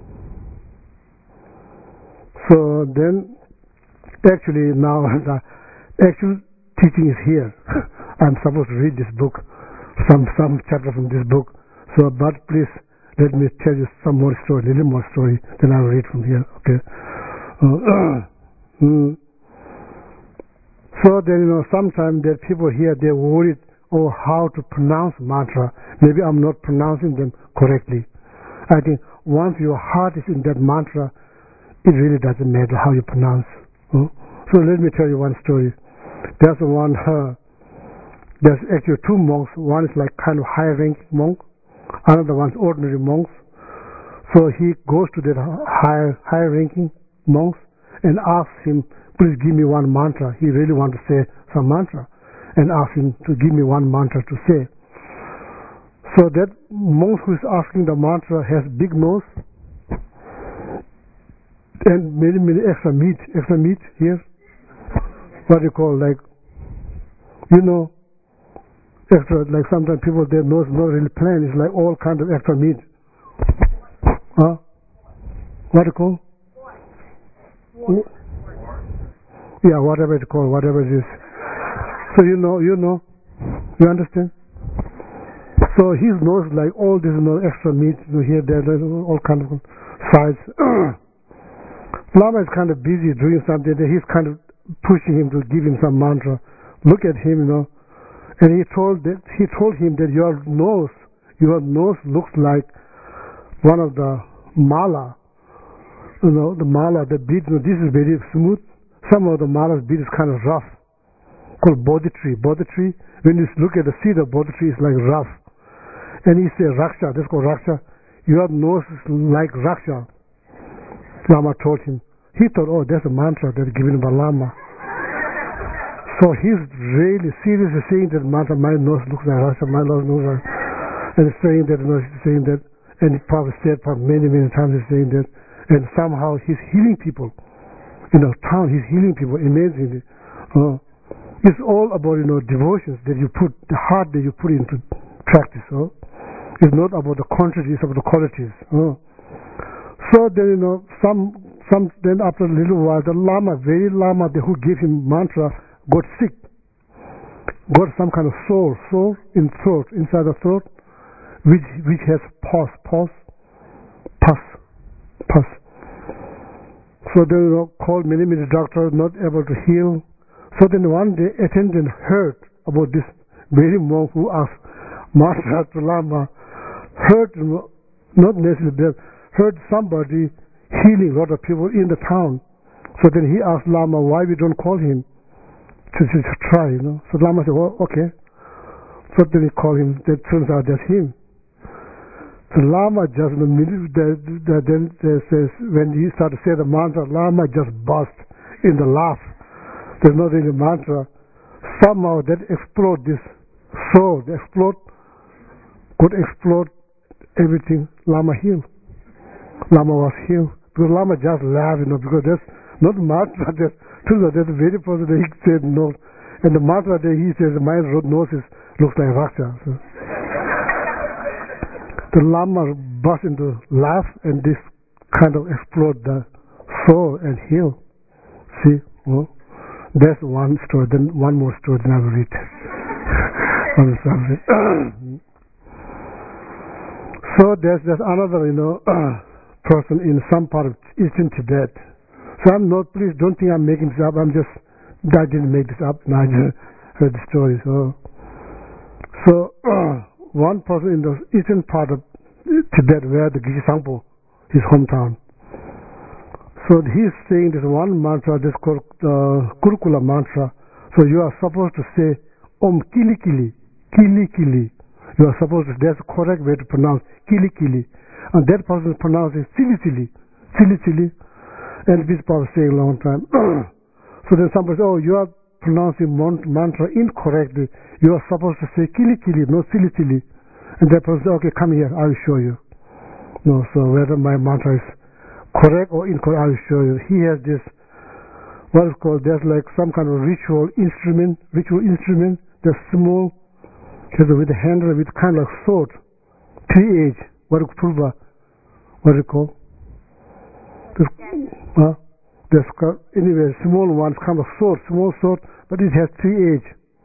So then, actually now, the actual teaching is here. I'm supposed to read this book, some some chapter from this book. So, but please let me tell you some more story, a little more story, then I'll read from here. Okay. Uh, mm. So then, you know, sometimes there are people here, they're worried, oh, how to pronounce mantra. Maybe I'm not pronouncing them correctly. I think once your heart is in that mantra, it really doesn't matter how you pronounce. Hmm? So let me tell you one story. There's one, uh, there's actually two monks. One is like kind of high-ranking monk. Another one's ordinary monks. So he goes to that high, high-ranking monks and asks him, please give me one mantra. He really wants to say some mantra. And asks him to give me one mantra to say. So that monk who is asking the mantra has big nose and many, many extra meat, extra meat here. What do you call, like, you know, extra, like sometimes people, their nose not really plain, it's like all kind of extra meat. Huh? What do you call? What? Yeah, whatever it's called, whatever it is. So you know, you know, you understand? So his nose, like all this, you know, extra meat, you know, here, there, there's all kind of size. Lama is kind of busy doing something. He's kind of pushing him to give him some mantra. Look at him, you know. And he told that he told him that your nose, your nose looks like one of the mala. You know, the mala, the bead. You know, this is very smooth. Some of the mala's bead is kind of rough. Called bodhi tree. Bodhi tree. When you look at the seed of bodhi tree, it's like rough. And he said, Raksha. That's called Raksha. Your nose is like Raksha. Lama told him. He thought, oh, that's a mantra that's given by Lama. So he's really seriously saying that mantra, my nose looks like Raksha, my nose looks like, and saying that, you know, saying that, and he probably said probably many, many times he's saying that, and somehow he's healing people. In our town, he's healing people amazingly. Uh, it's all about, you know, devotions that you put, the heart that you put into practice. Uh. It's not about the quantity, it's about the qualities. Uh. So then, you know, some, some, then after a little while, the Lama, very Lama, the, who gave him mantra, got sick, got some kind of sore, sore in throat, inside the throat, which which has pus, pus, pus, pus. So they, you know, called many, many doctors, not able to heal. So then one day, attendant heard about this very monk who asked Master to Lama, heard, not necessarily that, heard somebody healing a lot of people in the town. So then he asked Lama, why we don't call him to, to, to try, you know. So Lama said, well, okay. So then he called him, that turns out that's him. The Lama just, the, the, the, then says, when he started to say the mantra, Lama just burst in the laugh. There's not really mantra. Somehow that explode this soul, the explode, could explode everything. Lama healed. Lama was healed. Because Lama just laughed, you know, because that's not mantra, that's, that's very person that he said no. And the mantra that he says, my nose is, looks like Raksha. So. The Lama burst into laugh and this kind of explode the soul and heal. See? Well, that's one story. Then one more story, then I will read on the subject. So there's, there's another, you know, person in some part of Eastern Tibet. So I'm not, please don't think I'm making this up. I'm just, I didn't make this up. I just heard the story. So, so uh, one person in the eastern part of Tibet, where the Geshe Sangpo, his hometown. So he's saying this one mantra, this called uh, Kurukula mantra. So you are supposed to say Om Kili Kili, Kili Kili. You are supposed to, that's the correct way to pronounce Kili Kili. And that person pronounces Sili Sili, Sili Sili. And this person saying a long time. So then somebody says, oh, you are pronouncing mantra incorrectly. You are supposed to say Kili Kili, not Sili Sili. And that person says, okay, come here, I will show you. No, so whether my mantra is correct or incorrect, I will show you. He has this, what is called, there's like some kind of ritual instrument, ritual instrument, that's small, with a handle, with kind of sword, three edge, what is purva, what is it called? This, uh, there's anyway, small ones, kind of sword, small sword, but it has three edge.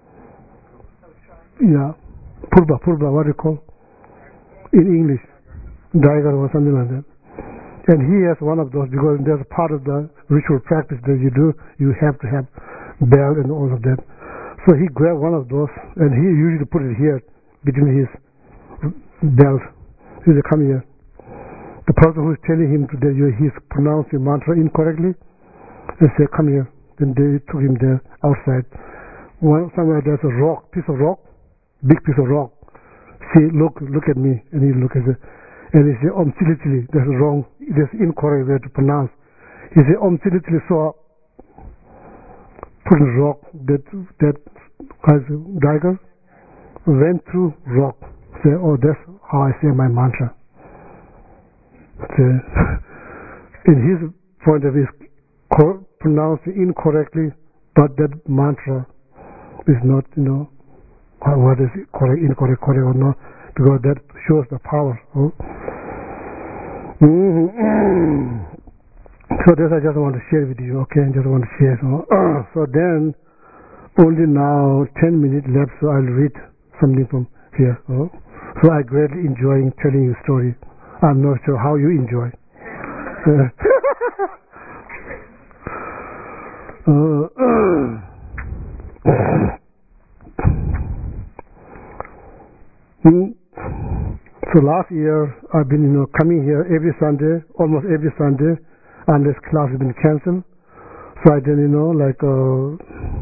Yeah, purva, purva, what do you call? In English, dagger or something like that. And he has one of those because there's a part of the ritual practice that you do. You have to have bell and all of that. So he grabbed one of those, and he usually put it here between his belt. He said, "Come here." The person who is telling him that he's pronouncing mantra incorrectly, they said, "Come here." Then they took him there outside. One somewhere there's a rock, piece of rock, big piece of rock. See, look, look at me, and he look at it. And he said, Om Chili Chili, that's wrong, that's incorrect way to pronounce. He said, Om Chili Chili, so put in rock, that, that as a dagger went through rock. Say, oh, that's how I say my mantra. So, in his point of view, pronounced incorrectly, but that mantra is not, you know, what is it, correct, incorrect, correct or not, because that shows the power. Oh? Mm-hmm. So this I just want to share with you, okay? I just want to share. So, uh, so then, only now ten minutes left, so I'll read something from here. Oh? So I greatly enjoying telling you a story. I'm not sure how you enjoy. Uh, mm, so last year I've been, you know, coming here every Sunday, almost every Sunday, unless class has been cancelled. So I didn't, you know, like uh,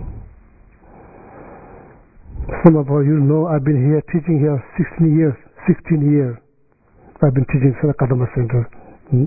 some of you know, I've been here teaching here sixteen years. sixteen years I've been teaching at Kadamba Center. Mm.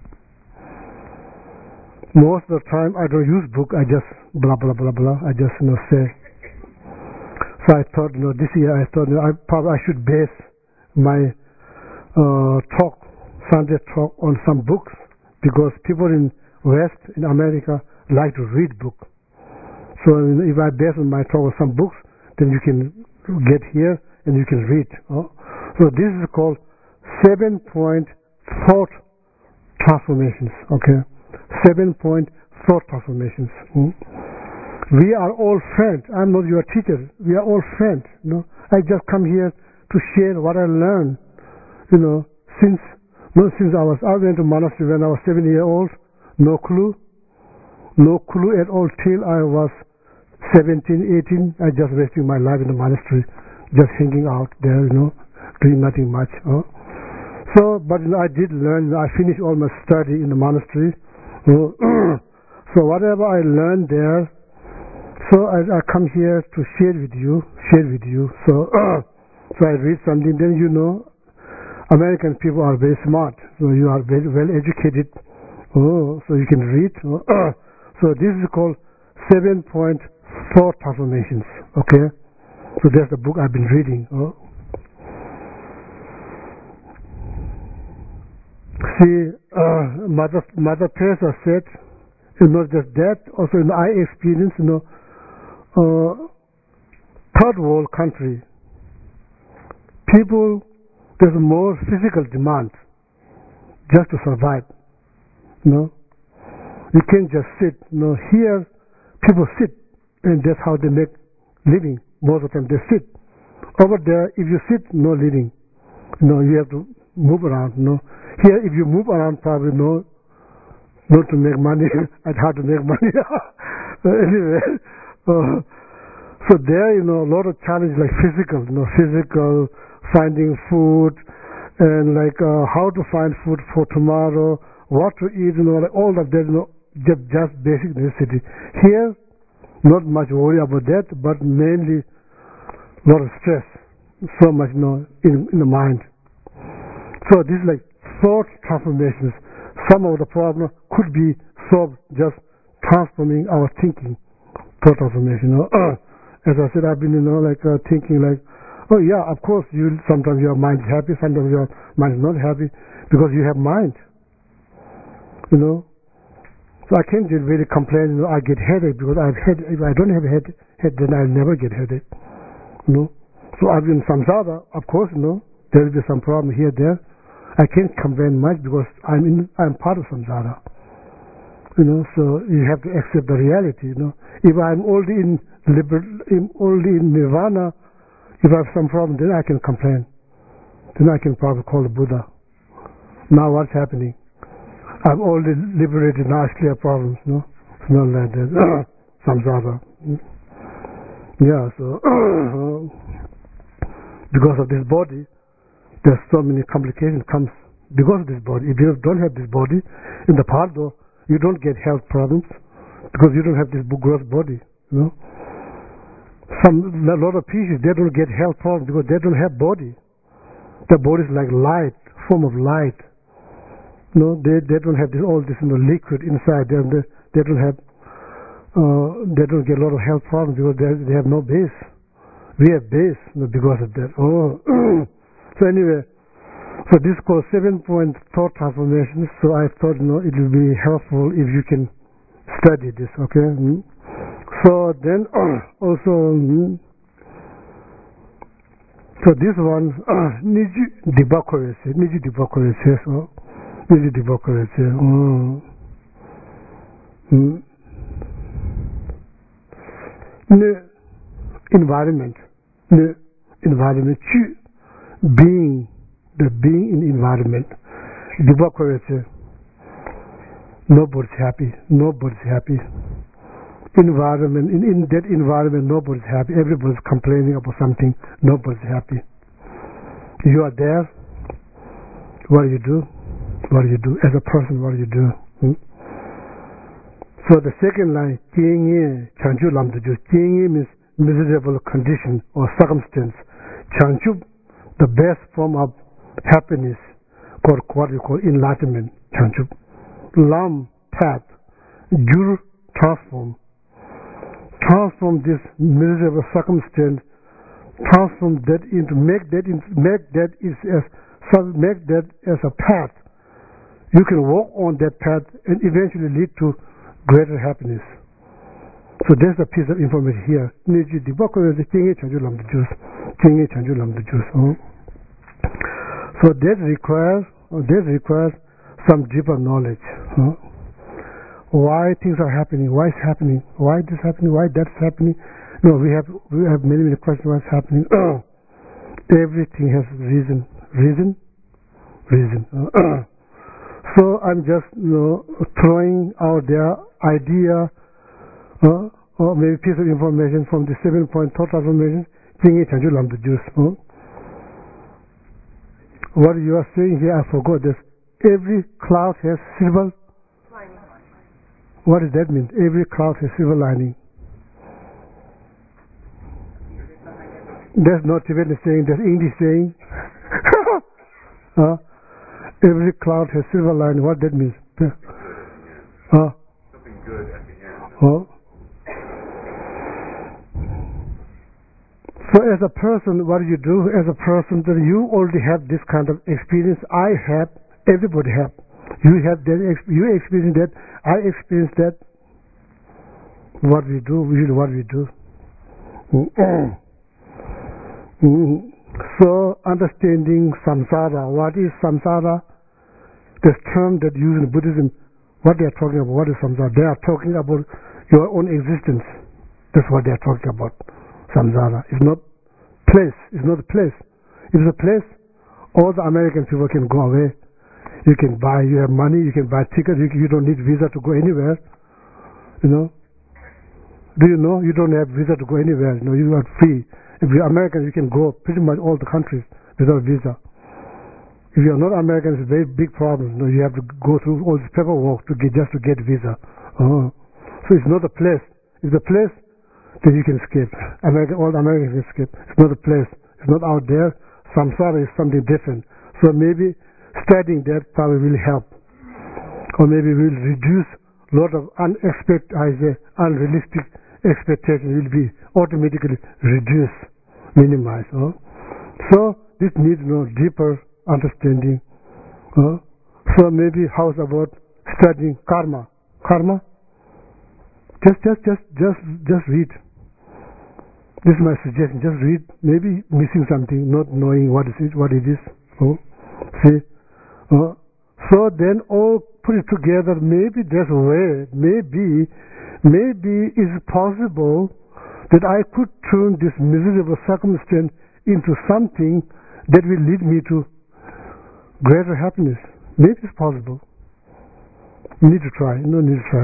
Most of the time I don't use book. I just blah blah blah blah. I just, you know, say. So I thought, you know, this year I thought, you know, I probably I should base my uh, talk, Sunday talk, on some books, because people in West, in America, like to read book. So if I base on my talk on some books, then you can get here and you can read. Oh? So this is called seven point thought transformations. Okay, seven point thought transformations. Hmm? We are all friends. I'm not your teacher. We are all friends. You know, I just come here to share what I learned. You know, since no, since I was I went to monastery when I was seven years old. No clue, no clue at all till I was seventeen, eighteen. I just wasting my life in the monastery, just hanging out there. You know, doing nothing much. Huh? So, but you know, I did learn. I finished all my study in the monastery. You know, so whatever I learned there. So I, I come here to share with you, share with you. So, uh, so I read something. Then you know, American people are very smart. So you are very well educated. Oh, so you can read. Uh, so this is called seven point four transformations. Okay, so that's the book I've been reading. Oh. See, uh, Mother Mother Teresa said, you know, just that. Also, in I experience, you know. Uh, third world country, people, there's more physical demand just to survive. You know, you can't just sit. You know, here people sit, and that's how they make living. Most of them they sit. Over there, if you sit, no living. You know, you have to move around. You know, here if you move around, probably no, not to make money. It's hard to make money. Anyway. Uh, so there, you know, a lot of challenge like physical, you know, physical, finding food, and like uh, how to find food for tomorrow, what to eat, you know, like all of that, you know, just, just basic necessity. Here, not much worry about that, but mainly a lot of stress, so much, you know, in, in the mind. So this is like thought transformations. Some of the problem could be solved just transforming our thinking. Thought transformation, you know. Uh, as I said, I've been, you know, like uh, thinking like, oh yeah, of course, you sometimes your mind is happy, sometimes your mind is not happy, because you have mind, you know. So I can't just really complain, you know, I get headache because I've had. If I don't have head, head, then I'll never get headache, you know. So I've been samsara, of course, you know, there will be some problem here, there. I can't complain much because I'm in, I'm part of samsara. You know, so you have to accept the reality. You know, if I'm already in liber, in, already in nirvana, if I have some problem, then I can complain. Then I can probably call the Buddha. Now what's happening? I'm already liberated. Now I clear problems. No, it's not like that. Samsara. Yeah. So because of this body, there's so many complications comes because of this body. If you don't have this body in the pardo, you don't get health problems because you don't have this gross body, you know. Some a lot of pieces they don't get health problems because they don't have body. The body is like light, form of light. You know, they they don't have this all this you know, liquid inside them. They, they don't have uh, they don't get a lot of health problems because they they have no base. We have base you know, because of that. Oh, so anyway. So this is called seven-point thought transformations. So I thought, you know, it will be helpful if you can study this, okay? Mm. So then also, mm, so this one, Niji Dibakorese, Niji Dibakorese, so Niji Dibakorese. Mm. Mm. The environment, the environment, being. The being in environment, Dibakorese, nobody's happy, nobody's happy. environment, in, in that environment, nobody's happy. Everybody's complaining about something. Nobody's happy. You are there. What do you do? What do you do? As a person, what do you do? Hmm? So the second line, Jingye Chanchu Lamdaju. Jingye means miserable condition or circumstance. Chanchu, the best form of happiness, called what we call enlightenment. Chanchu. Lam, path. Jur, transform. Transform this miserable circumstance. Transform that into, make that into, make that is as, make that as a path. You can walk on that path and eventually lead to greater happiness. So there's a piece of information here. So that requires, that requires some deeper knowledge. Why things are happening? Why it's happening? Why this happening? Why that's happening? No, we have we have many many questions. What's happening? Everything has reason, reason, reason. So I'm just you know throwing out there idea uh, or maybe piece of information from the seven point thought transformation. Uh, what you are saying here, I forgot this. Every cloud has silver lining. What does that mean? Every cloud has silver lining. That's not Tibetan saying, that's English saying. uh, every cloud has silver lining. What that means? Uh, Something good at the end. Uh, so as a person, what do you do? As a person, that you already have this kind of experience. I have, everybody have. You have that, you experience that, I experience that. What we do, usually what we do. Mm-hmm. So understanding samsara, what is samsara? This term that used in Buddhism, what they are talking about, what is samsara? They are talking about your own existence. That's what they are talking about. Samsara. It's not place. It's not a place. If it's a place, all the American people can go away. You can buy, you have money, you can buy tickets, you, you don't need visa to go anywhere. You know? Do you know? You don't have visa to go anywhere. You know, you are free. If you're American, you can go pretty much all the countries without visa. If you're not American, it's a very big problem. You know, you have to go through all this paperwork to get just to get visa. Uh-huh. So it's not a place. If it's a place, then you can escape. American, all the Americans can escape. It's not a place. It's not out there. Samsara is something different. So maybe studying that probably will help, or maybe will reduce a lot of unexpected, I say, unrealistic expectation will be automatically reduced, minimized. Uh. So this needs no deeper understanding. Uh. So maybe how's about studying karma? Karma? Just, just, just, just, just read. This is my suggestion. Just read. Maybe missing something, not knowing what is it, what it is. Uh. See. Uh. So then all put it together. Maybe there's a way. Maybe. Maybe it's possible that I could turn this miserable circumstance into something that will lead me to greater happiness. Maybe it's possible. You need to try. No need to try.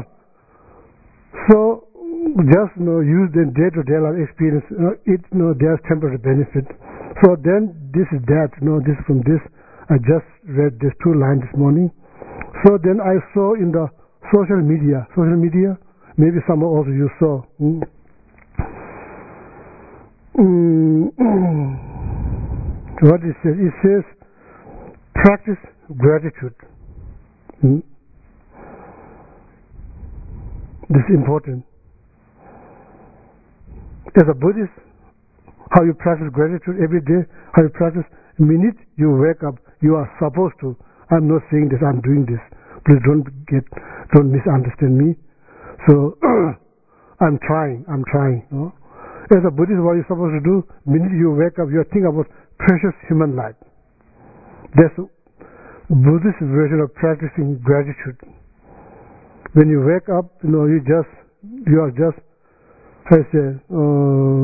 So just you know, use the day-to-day life experience. You know, it you know, there's temporary benefit. So then this is that. You know, this from this. I just read these two lines this morning. So then I saw in the social media, social media, maybe some of you saw. Mm. Mm. What it says? It says, practice gratitude. Mm. This is important. As a Buddhist, how you practice gratitude every day, how you practice, the minute you wake up, you are supposed to. I'm not saying this, I'm doing this. Please don't get, don't misunderstand me. So, I'm trying, I'm trying. You know? As a Buddhist, what you're supposed to do, the minute you wake up, you're thinking about precious human life. That's a Buddhist version of practicing gratitude. When you wake up, you know, you just, you are just, how I say, uh,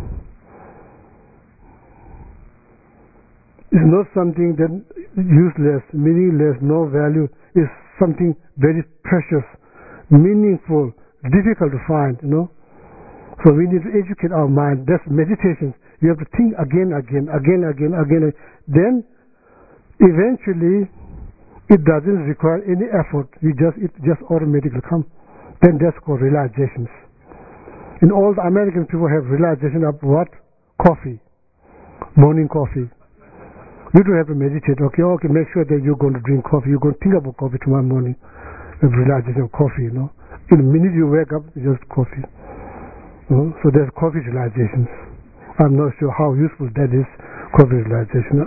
it's not something that useless, meaningless, no value. It's something very precious, meaningful, difficult to find, you know. So we need to educate our mind. That's meditation. You have to think again, again, again, again, again. Then eventually it doesn't require any effort. You just it just automatically comes. Then that's called realizations. And all the American people have realization of what? Coffee. Morning coffee. You don't have to meditate. Okay, okay, make sure that you're going to drink coffee. You're going to think about coffee tomorrow morning. The realization of coffee, you know. In the minute you wake up, it's just coffee. You know? So there's coffee realizations. I'm not sure how useful that is, coffee realization.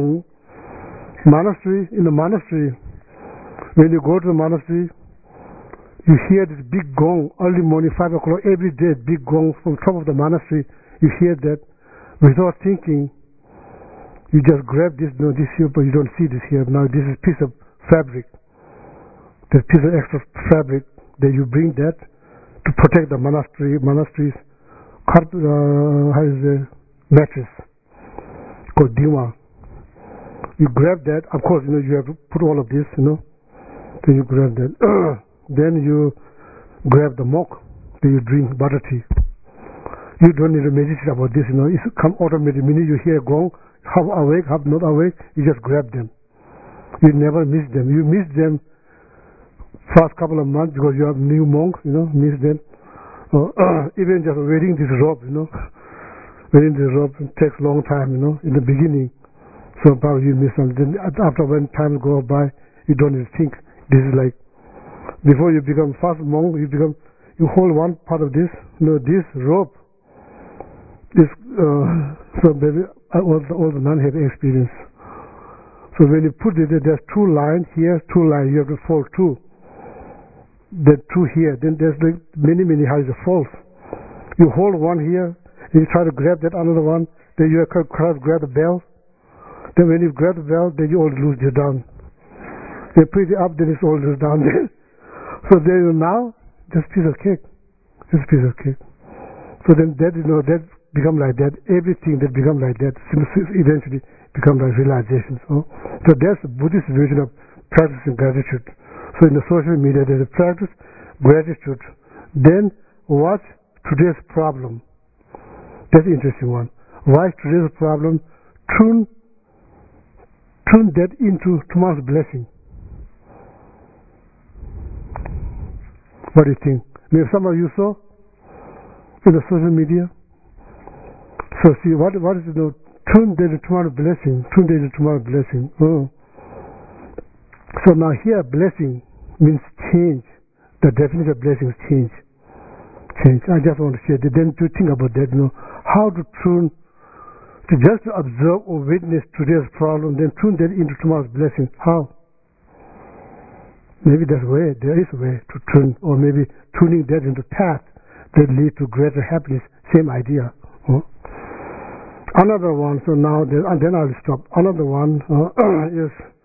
Monastery, in the monastery, when you go to the monastery, you hear this big gong early morning, five o'clock every day, big gong from top of the monastery. You hear that without thinking. You just grab this, no, this here, but you don't see this here. Now this is piece of fabric. The piece of extra fabric that you bring that to protect the monastery, monastery's carpet, uh, how is the mattress called dima. You grab that. Of course, you know you have to put all of this, you know. Then you grab that. Then you grab the milk. Then you drink butter tea. You don't need to meditate about this, you know. It's come automatically. The minute you hear gong, half awake, half not awake, you just grab them. You never miss them. You miss them first couple of months because you have new monk, you know, miss them. Uh, uh, even just wearing this robe, you know. Wearing this robe takes a long time, you know, in the beginning. So probably you miss something. After when time goes by, you don't even think. This is like, before you become first monk, you become, you hold one part of this, you know, this rope. This, uh, so maybe all the, all the nuns have experience. So when you put it, there's two lines here, two lines, you have to fold two. Then two here, then there's like many, many how it falls. You hold one here, you try to grab that another one, then you can grab the bell. Then when you grab the bell, then you all lose it down. They put it up, then it's all lose down there. So there you now, just piece of cake. Just piece of cake. So then that, you know, that become like that. Everything that become like that eventually become like realization. So, so that's the Buddhist version of practicing gratitude. So in the social media, there's a practice gratitude. Then watch today's problem. That's an interesting one. Watch today's problem. Tune, tune that into tomorrow's blessing. What do you think? Maybe some of you saw in the social media. So see, what what is it? You know, turn that into tomorrow's blessing. Turn that into tomorrow's blessing. Oh. So now here, blessing means change. The definition of blessing is change. Change. I just want to share that. Then to think about that, you know, how to tune, to just observe or witness today's problem, then tune that into tomorrow's blessing. How? Maybe there's a way, there is a way to tune, or maybe tuning that into path that lead to greater happiness. Same idea. Huh? Another one, so now, there, and then I'll stop. Another one uh, is,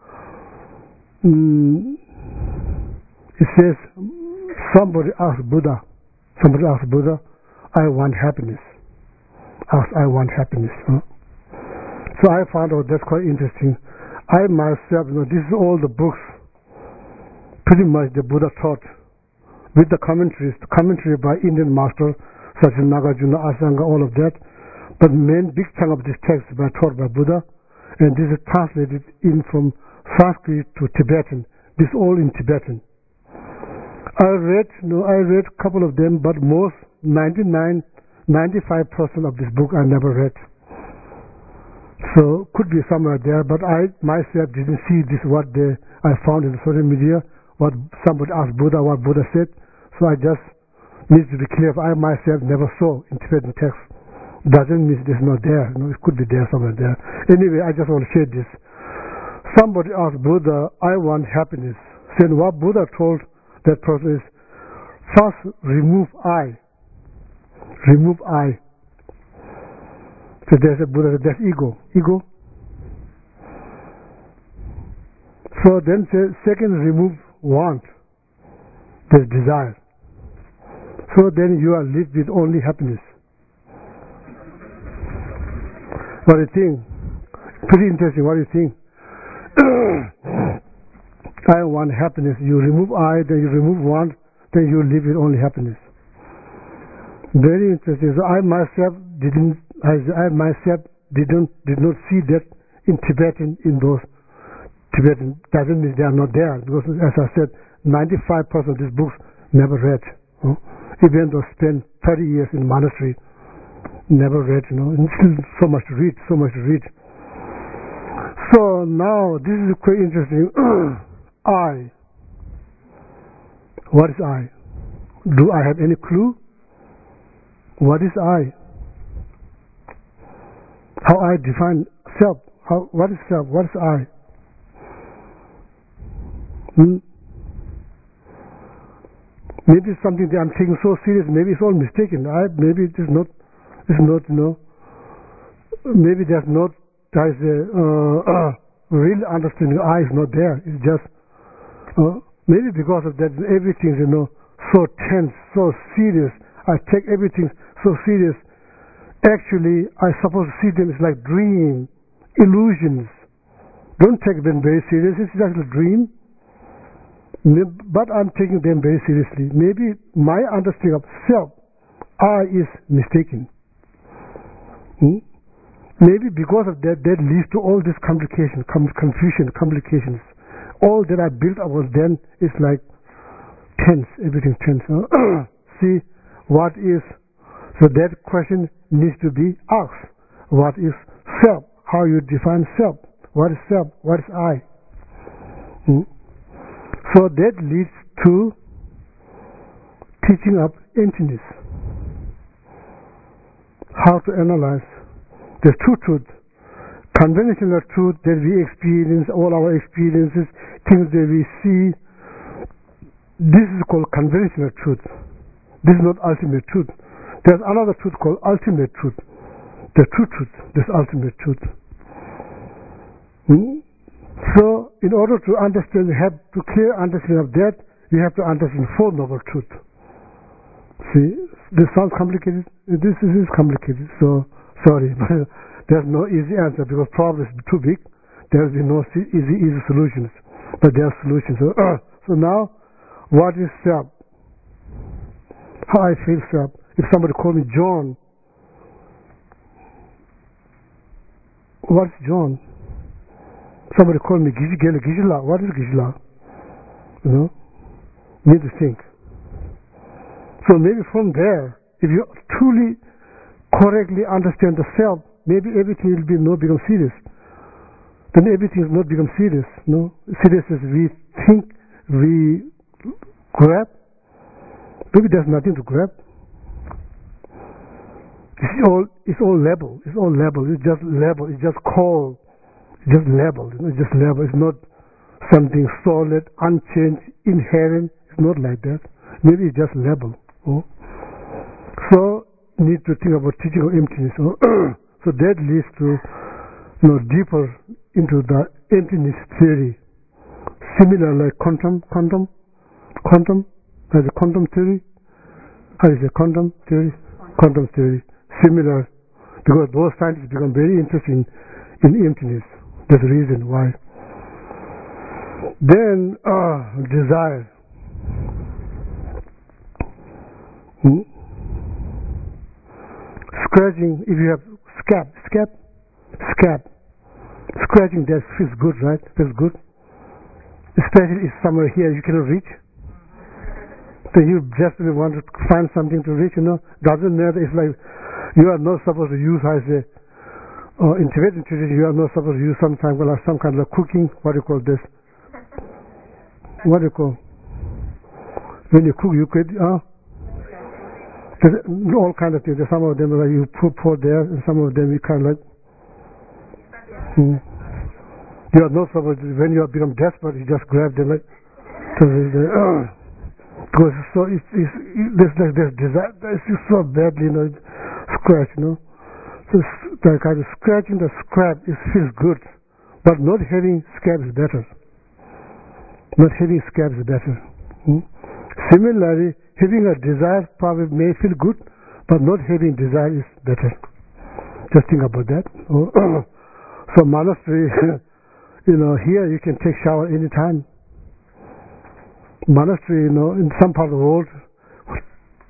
um, it says, somebody asked Buddha, somebody asked Buddha, I want happiness. Asked, I want happiness. Huh? So I found out that's quite interesting. I myself, you know, this is all the books pretty much the Buddha taught with the commentaries, the commentary by Indian masters such as Nagarjuna, Asanga, all of that. But main big chunk of this text is taught by Buddha, and this is translated in from Sanskrit to Tibetan. This all in Tibetan. I read, no, I read a couple of them, but most ninety-nine, ninety-five percent of this book I never read. So could be somewhere there, but I myself didn't see this what they, I found in the social media. What somebody asked Buddha, what Buddha said. So I just need to be clear. I myself never saw in Tibetan text. Doesn't mean it's not there. No, it could be there somewhere there. Anyway, I just want to share this. Somebody asked Buddha, I want happiness. Then what Buddha told that person is, first remove I. Remove I. So there's a Buddha, that's ego. Ego. So then say, second, remove want. There's desire. So then you are lived with only happiness. What do you think? Pretty interesting. What do you think? I want happiness. You remove I, then you remove want, then you live with only happiness. Very interesting. So I myself didn't, I, I myself didn't, did not see that in Tibetan, in those Tibetan. Doesn't mean they are not there, because as I said, ninety-five percent of these books never read. You know? Even though I spent thirty years in monastery, never read, you know, and still so much to read, so much to read. So now, this is quite interesting. I. What is I? Do I have any clue? What is I? How I define self? How? What is self? What is I? Hmm? Maybe it's something that I'm taking so serious. Maybe it's all mistaken. I maybe it is not. It's not. You know. Maybe there's not. There's a uh, uh, real understanding. I is not there. It's just. Uh, maybe because of that, everything's, you know, so tense, so serious. I take everything so serious. Actually, I suppose to see them as like dream, illusions. Don't take them very serious. It's just a dream. But I'm taking them very seriously. Maybe my understanding of self, I, is mistaken. Hmm? Maybe because of that, that leads to all this complication, confusion, complications. All that I built up was then is like tense, everything tense. See, what is, so that question needs to be asked. What is self? How you define self? What is self? What is I? Hmm? So that leads to teaching up emptiness. How to analyze. There's two truths. Conventional truth that we experience, all our experiences, things that we see. This is called conventional truth. This is not ultimate truth. There's another truth called ultimate truth. The true truth, this ultimate truth. Hmm? So, in order to understand, have to clear understanding of that, you have to understand Four Noble Truths. See, this sounds complicated. This is complicated. So, sorry, but there's no easy answer because problem is too big. There'll be no easy, easy solutions. But there are solutions. So, uh, so now, what is self? How I feel self? If somebody called me John, what's John? Somebody called me Gijigela, Gijila. What is Gijila? You know? Need to think. So maybe from there, if you truly, correctly understand the self, maybe everything will be not become serious. Then everything is not become serious. No? Serious as we think, we grab. Maybe there's nothing to grab. It's all, it's all level. It's all level. It's just level. It's just call. Just level, you know, just level. It's not something solid, unchanged, inherent. It's not like that. Maybe it's just level. Oh. So, need to think about teaching of emptiness. Oh. So that leads to, you know, deeper into the emptiness theory. Similar like quantum, quantum, quantum, as a quantum theory. How is it? Quantum theory? Quantum theory. Similar, because those scientists become very interested in, in emptiness. That's the reason why. Then, uh, desire. Hmm? Scratching, if you have scab, scab, scab. Scratching that feels good, right? Feels good. Especially if somewhere here you cannot reach. So you just want to find something to reach, you know. Doesn't matter. It's like you are not supposed to use, I say, Uh, in Tibetan tradition, you are not supposed to use some kind of, some kind of cooking. What do you call this? What do you call? When you cook, you could, uh, all kind of things. Some of them like you put pour there, and some of them you kind of like. Hmm. You are not supposed to, when you have become desperate, you just grab them like. Uh, because it's so it's, it's, this this desire. It's so badly, you know, scratch, you know. So the kind of scratching the scrap is feels good, but not having scab is better. Not having scab is better. Hmm? Similarly, having a desire probably may feel good, but not having desire is better. Just think about that. So monastery, you know, here you can take shower anytime. Monastery, you know, in some part of the world,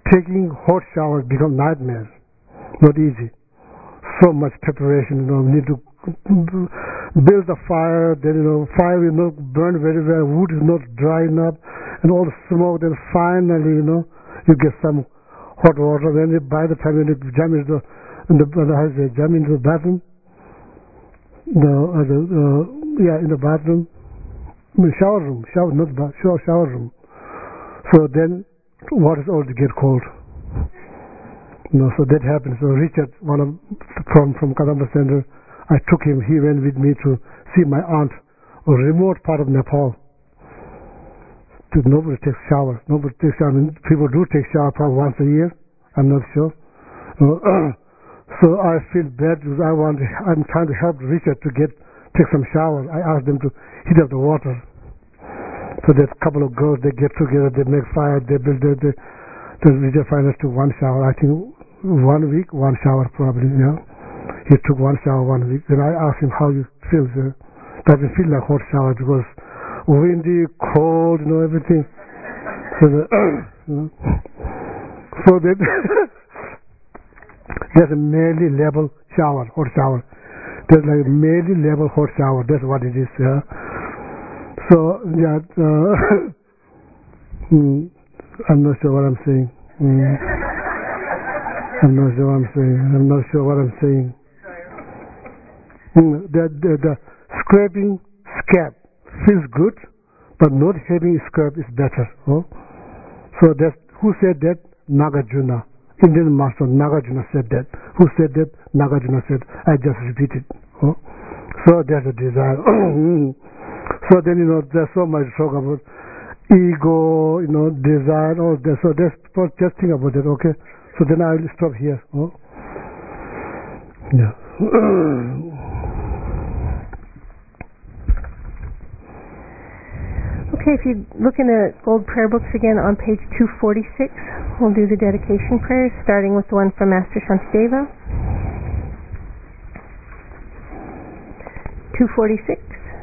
taking hot showers become nightmares. Not easy. So much preparation, you know, need to build a fire, then, you know, fire will not burn very well, wood is not drying up, and all the smoke, then finally, you know, you get some hot water, then by the time you jump into the, in the, uh, jump into the bathroom, the, uh, the uh, yeah, in the bathroom, I mean, shower room, shower, not bath, shower, shower room. So then, water is already get cold. You know, so that happens. So Richard, one of from from Kadamba Center, I took him. He went with me to see my aunt, a remote part of Nepal. To, nobody takes shower. Nobody takes shower. I mean, people do take shower probably once a year. I'm not sure. Uh, so I feel bad because I want. I'm trying to help Richard to get take some shower. I asked them to heat up the water. So there's a couple of girls. They get together. They make fire. They build. They, they, they Richard finally took one shower. I think one week, one shower probably. You know. He took one shower one week. Then I asked him how you feel. Sir. Doesn't feel like hot shower because windy, cold, you know, everything. So the, you know, so that there's a merely level shower, hot shower. There's like a merely level hot shower. That's what it is. Yeah. So yeah, uh, mm, I'm not sure what I'm saying. Mm. I'm not sure what I'm saying. I'm not sure what I'm saying. Mm, the, the, the scraping scab feels good, but not having scab is better. Oh? So that's who said that? Nagarjuna, Indian master Nagarjuna said that. Who said that? Nagarjuna said. I just repeated. Oh? So there's a desire. So then, you know, there's so much talk about ego, you know, desire, all that. So that's just think about it, okay? So then I will stop here. Oh? Yeah. Okay, if you look in the gold prayer books again on page two forty-six, we'll do the dedication prayers, starting with the one from Master Shantideva. two forty-six.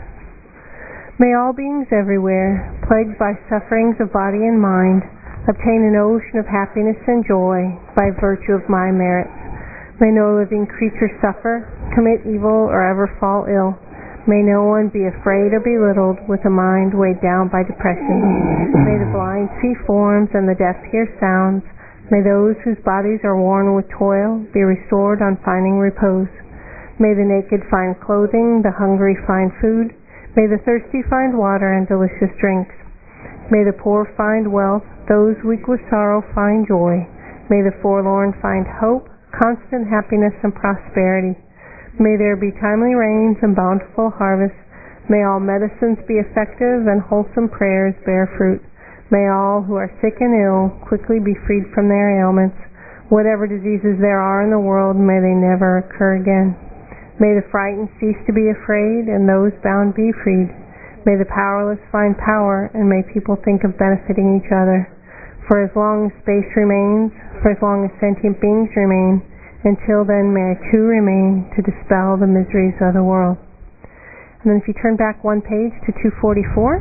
May all beings everywhere, plagued by sufferings of body and mind, obtain an ocean of happiness and joy by virtue of my merits. May no living creature suffer, commit evil, or ever fall ill. May no one be afraid or belittled with a mind weighed down by depression. May the blind see forms and the deaf hear sounds. May those whose bodies are worn with toil be restored on finding repose. May the naked find clothing, the hungry find food. May the thirsty find water and delicious drinks. May the poor find wealth, those weak with sorrow find joy. May the forlorn find hope, constant happiness and prosperity. May there be timely rains and bountiful harvests. May all medicines be effective and wholesome prayers bear fruit. May all who are sick and ill quickly be freed from their ailments. Whatever diseases there are in the world, may they never occur again. May the frightened cease to be afraid and those bound be freed. May the powerless find power and may people think of benefiting each other. For as long as space remains, for as long as sentient beings remain, until then may I too remain to dispel the miseries of the world. And then if you turn back one page to two forty-four,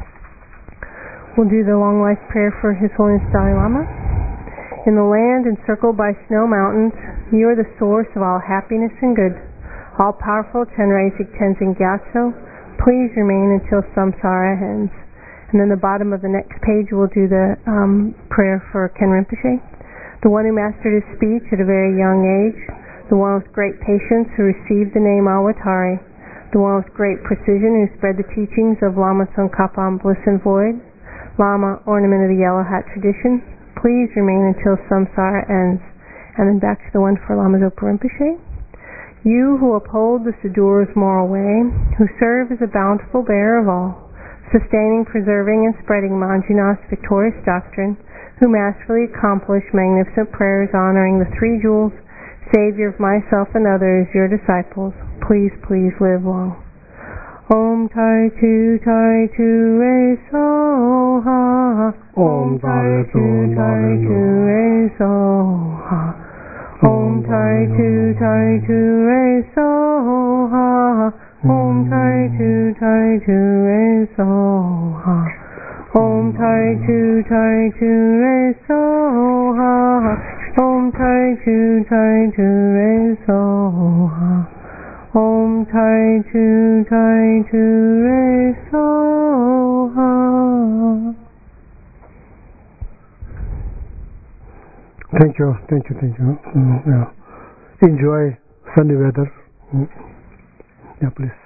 we'll do the long life prayer for His Holiness Dalai Lama. In the land encircled by snow mountains, you are the source of all happiness and good. All-powerful Chenrezig Tenzin Gyatso, please remain until samsara ends. And then the bottom of the next page we'll do the um, prayer for Ken Rinpoche. The one who mastered his speech at a very young age, the one with great patience who received the name Awatari, the one with great precision who spread the teachings of Lama Tsongkhapa Bliss and Void, Lama, ornament of the yellow hat tradition, please remain until samsara ends. And then back to the one for Lama Zopa Rinpoche. You who uphold the Sadhura's moral way, who serve as a bountiful bearer of all, sustaining, preserving, and spreading Manjunath's victorious doctrine, who masterfully accomplish magnificent prayers honoring the three jewels, Savior of myself and others, your disciples, please, please live long. Om Tai Tu Tai Tu Re So Ha. Om Tai Tu Tai Tu Re So Ha. Om Tai Tu Tai Tu Re So Ha. Om Tai Tu Tai Tu Re So Ha. Om Tai Tu Tai Tu Re So Ha. Om Tai Tu Tai Tu Re So Ha. Om Tai Tu Tai Tu Re So Ha. Thank you, thank you, thank you. Mm, yeah. Enjoy sunny weather. Mm. Yeah, please.